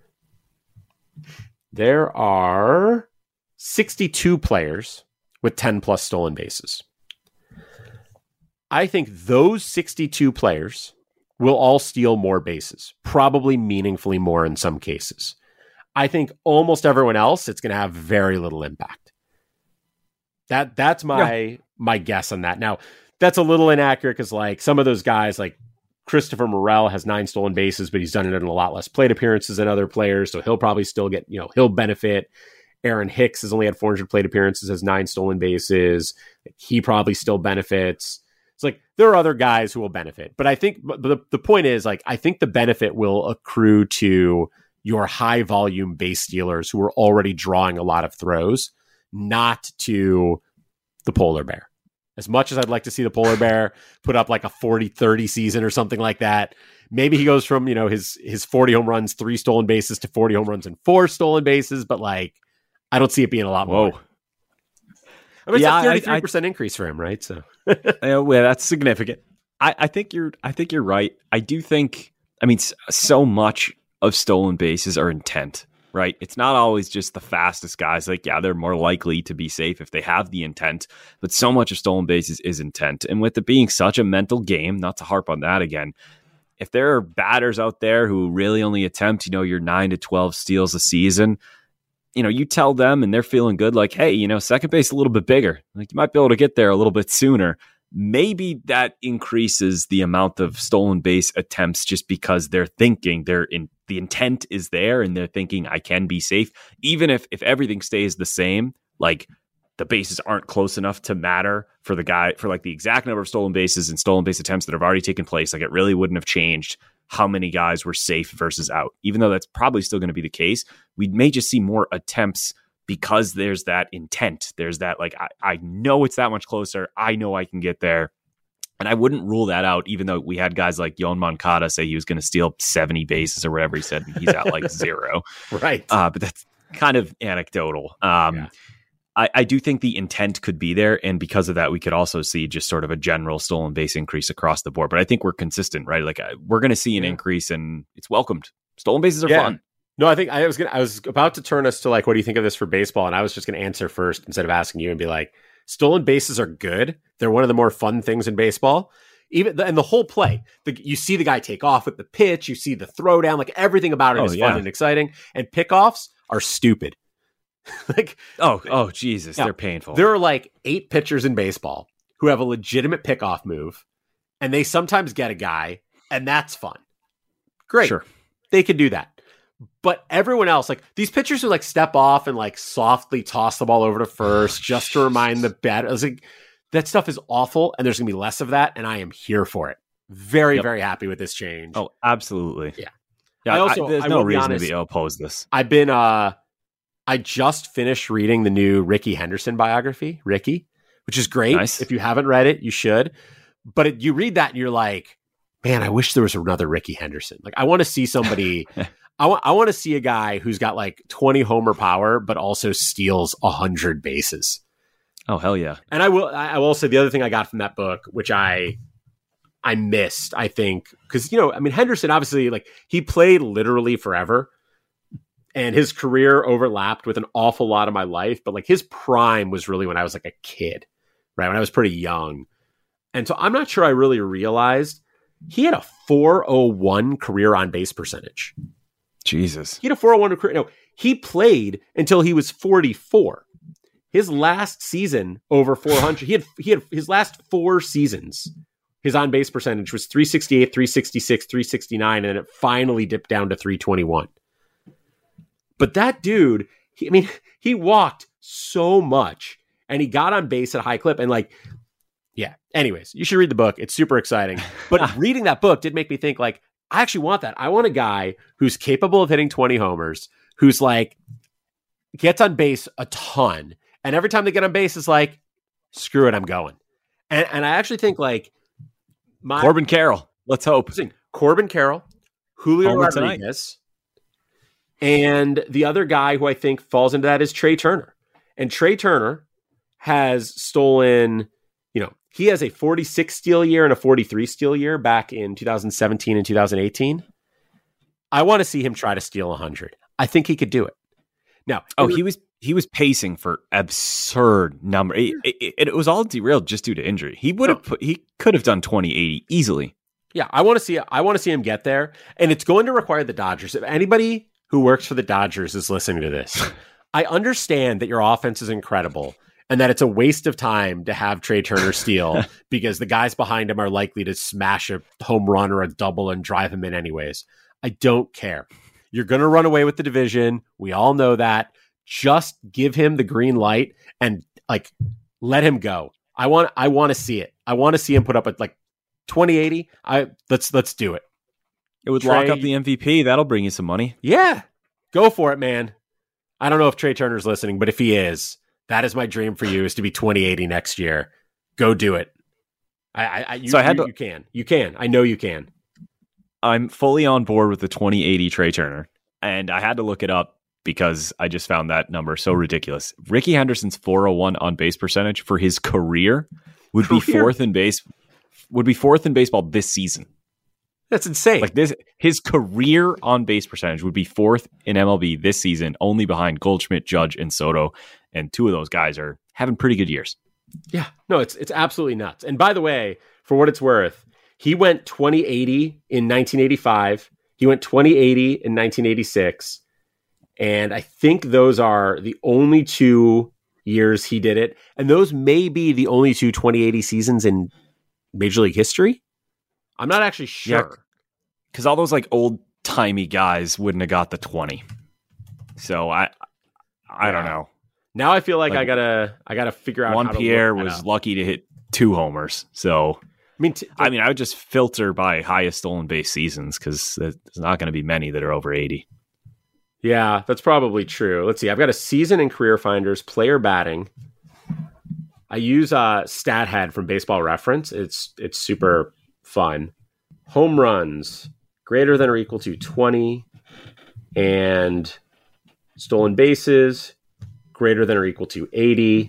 There are sixty-two players with ten plus stolen bases. I think those sixty-two players will all steal more bases, probably meaningfully more in some cases. I think almost everyone else, it's going to have very little impact. That that's my yeah. my guess on that. Now, that's a little inaccurate because like some of those guys, like Christopher Morel has nine stolen bases, but he's done it in a lot less plate appearances than other players, so he'll probably still get, you know, he'll benefit. Aaron Hicks has only had four hundred plate appearances, has nine stolen bases. He probably still benefits. It's like there are other guys who will benefit, but I think but the, the point is like I think the benefit will accrue to your high volume base stealers who are already drawing a lot of throws, not to the polar bear. As much as I'd like to see the polar bear put up like a forty thirty season or something like that, maybe he goes from, you know, his his forty home runs, three stolen bases to forty home runs and four stolen bases, but like I don't see it being a lot more. Whoa. I mean, yeah, it's a thirty-three percent I, I, increase for him, right? So, yeah, well, that's significant. I, I think you're. I think you're right. I do think. I mean, so much of stolen bases are intent, right? It's not always just the fastest guys. Like, yeah, they're more likely to be safe if they have the intent. But so much of stolen bases is intent, and with it being such a mental game, not to harp on that again. If there are batters out there who really only attempt, you know, your nine to twelve steals a season. You know, you tell them and they're feeling good, like, hey, you know, second base a little bit bigger. Like, you might be able to get there a little bit sooner. maybe that increases the amount of stolen base attempts just because they're thinking they're in the intent is there and they're thinking I can be safe. Even if, if everything stays the same, like the bases aren't close enough to matter for the guy for like the exact number of stolen bases and stolen base attempts that have already taken place. Like it really wouldn't have changed how many guys were safe versus out, even though that's probably still going to be the case. We may just see more attempts because there's that intent. There's that, like, I, I know it's that much closer. I know I can get there. And I wouldn't rule that out, even though we had guys like Yoan Moncada say he was going to steal seventy bases or whatever he said. He's at like zero. Right. Uh, but that's kind of anecdotal. Um, yeah. I, I do think the intent could be there. And because of that, we could also see just sort of a general stolen base increase across the board. But I think we're consistent, right? Like uh, we're going to see an yeah. increase and it's welcomed. Stolen bases are yeah. fun. No, I think I was gonna. I was about to turn us to like, what do you think of this for baseball? And I was just going to answer first instead of asking you and be like, stolen bases are good. They're one of the more fun things in baseball. Even the, and the whole play, the, you see the guy take off with the pitch, you see the throwdown, like everything about it oh, is yeah. fun and exciting. And pickoffs are stupid. like oh oh Jesus, yeah, they're painful. There are like eight pitchers in baseball who have a legitimate pickoff move, and they sometimes get a guy, and that's fun. Great, sure, they could do that. But everyone else, like these pitchers who like step off and like softly toss the ball over to first just to remind the bat, I was like, that stuff is awful, and there's gonna be less of that, and I am here for it. Very, yep. very happy with this change. Oh, absolutely. Yeah. Yeah. I also, I, there's I no reason honest, to be opposed this. I've been, uh, I just finished reading the new Ricky Henderson biography, Ricky, which is great. Nice. If you haven't read it, you should. But it, you read that and you're like, man, I wish there was another Ricky Henderson. Like, I want to see somebody. I want I want to see a guy who's got like twenty homer power, but also steals one hundred bases. Oh, hell yeah. And I will I will say the other thing I got from that book, which I I missed, I think, because, you know, I mean, Henderson, obviously, like, he played literally forever, and his career overlapped with an awful lot of my life, but like his prime was really when I was like a kid, right? When I was pretty young. And so I'm not sure I really realized he had a four oh one career on base percentage. Jesus. He had a four oh one career. No, he played until he was forty-four. His last season over four hundred, he had he had his last four seasons, his on base percentage was three sixty-eight, three sixty-six, three sixty-nine, and then it finally dipped down to three twenty-one. But that dude, he, I mean, he walked so much and he got on base at a high clip, and like, yeah. Anyways, you should read the book. It's super exciting. But reading that book did make me think, like, I actually want that. I want a guy who's capable of hitting twenty homers, who's like gets on base a ton, and every time they get on base is like, screw it, I'm going. And and I actually think like my Corbin Carroll. Let's hope. Corbin Carroll, Julio Homer Rodriguez, tonight. And the other guy who I think falls into that is Trey Turner. And Trey Turner has stolen, you know, he has a forty-six steal year and a forty-three steal year back in two thousand seventeen and two thousand eighteen. I want to see him try to steal one hundred. I think he could do it. Now, oh, he was he was pacing for absurd number. It, it, it was all derailed just due to injury. He would have no. put, he could have done twenty eighty easily. Yeah, I want to see I want to see him get there, and it's going to require the Dodgers. If anybody who works for the Dodgers is listening to this, I understand that your offense is incredible, and that it's a waste of time to have Trey Turner steal because the guys behind him are likely to smash a home run or a double and drive him in anyways. I don't care. You're going to run away with the division. We all know that. Just give him the green light and like let him go. I want I want to see it. I want to see him put up at like twenty eighty. I let's let's do it. It would Trey, lock up the M V P. That'll bring you some money. Yeah. Go for it, man. I don't know if Trey Turner's listening, but if he is, that is my dream for you, is to be twenty eighty next year. Go do it. I, I, I you, so I had you, to, you can. You can. I know you can. I'm fully on board with the twenty eighty Trey Turner, and I had to look it up because I just found that number so ridiculous. Ricky Henderson's four oh one on base percentage for his career would career? be fourth in base would be fourth in baseball this season. That's insane. Like this, his career on base percentage would be fourth in M L B this season, only behind Goldschmidt, Judge, and Soto. And two of those guys are having pretty good years. Yeah, no, it's it's absolutely nuts. And by the way, for what it's worth, he went twenty eighty in nineteen eighty-five. He went twenty eighty in nineteen eighty-six. And I think those are the only two years he did it. And those may be the only two twenty eighty seasons in Major League history. I'm not actually sure. Because yeah, all those like old timey guys wouldn't have got the twenty. So I I yeah. don't know. Now I feel like, like I gotta I gotta figure out. Juan how to Pierre look was up. lucky to hit two homers. So I mean, t- I mean, I would just filter by highest stolen base seasons because there's not going to be many that are over eighty. Yeah, that's probably true. Let's see. I've got a season in Career Finders, player batting. I use uh, StatHead from Baseball Reference. It's it's super fun. Home runs greater than or equal to twenty, and stolen bases greater than or equal to eighty.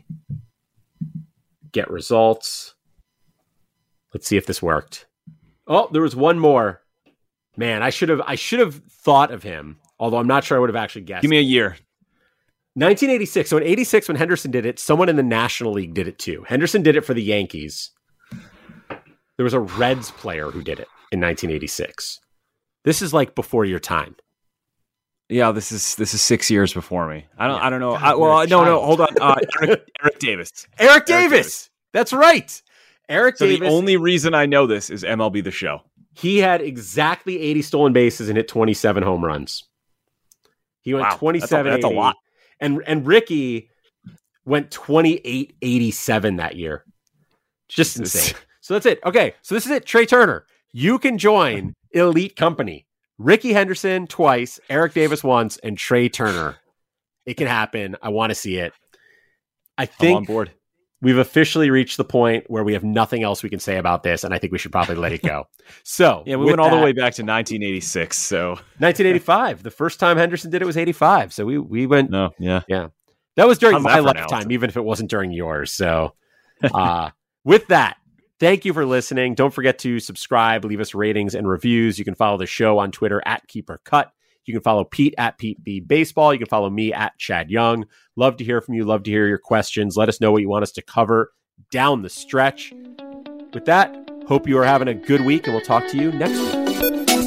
Get results. Let's see if this worked. Oh, there was one more. Man, I should have I should have thought of him, although I'm not sure I would have actually guessed. Give me a year. nineteen eighty-six. So in eighty-six, when Henderson did it, someone in the National League did it too. Henderson did it for the Yankees. There was a Reds player who did it in nineteen eighty-six. This is like before your time. Yeah, this is this is six years before me. I don't Yeah. I don't know. God, I, well, no, child. no, hold on. Uh, Eric, Eric Davis. Eric, Eric Davis. Davis. That's right. Eric So Davis. the only reason I know this is M L B The Show. He had exactly eighty stolen bases and hit twenty-seven home runs. He went Wow, twenty-seven. That's a, that's a lot. And and Ricky went twenty-eight eighty-seven that year. Just insane. So that's it. Okay, so this is it. Trey Turner, you can join Elite Company. Ricky Henderson twice, Eric Davis once, and Trey Turner. It can happen. I want to see it. I think I'm on board. We've officially reached the point where we have nothing else we can say about this, and I think we should probably let it go. So yeah, we went all that, the way back to nineteen eighty-six. So nineteen eighty-five. The first time Henderson did it was eighty-five. So we we went. No, yeah, yeah. That was during How's my that for lifetime, now? even if it wasn't during yours. So uh, with that, thank you for listening. Don't forget to subscribe, leave us ratings and reviews. You can follow the show on Twitter at Keeper Cut. You can follow Pete at Pete B Baseball. You can follow me at Chad Young. Love to hear from you. Love to hear your questions. Let us know what you want us to cover down the stretch. With that, hope you are having a good week, and we'll talk to you next week.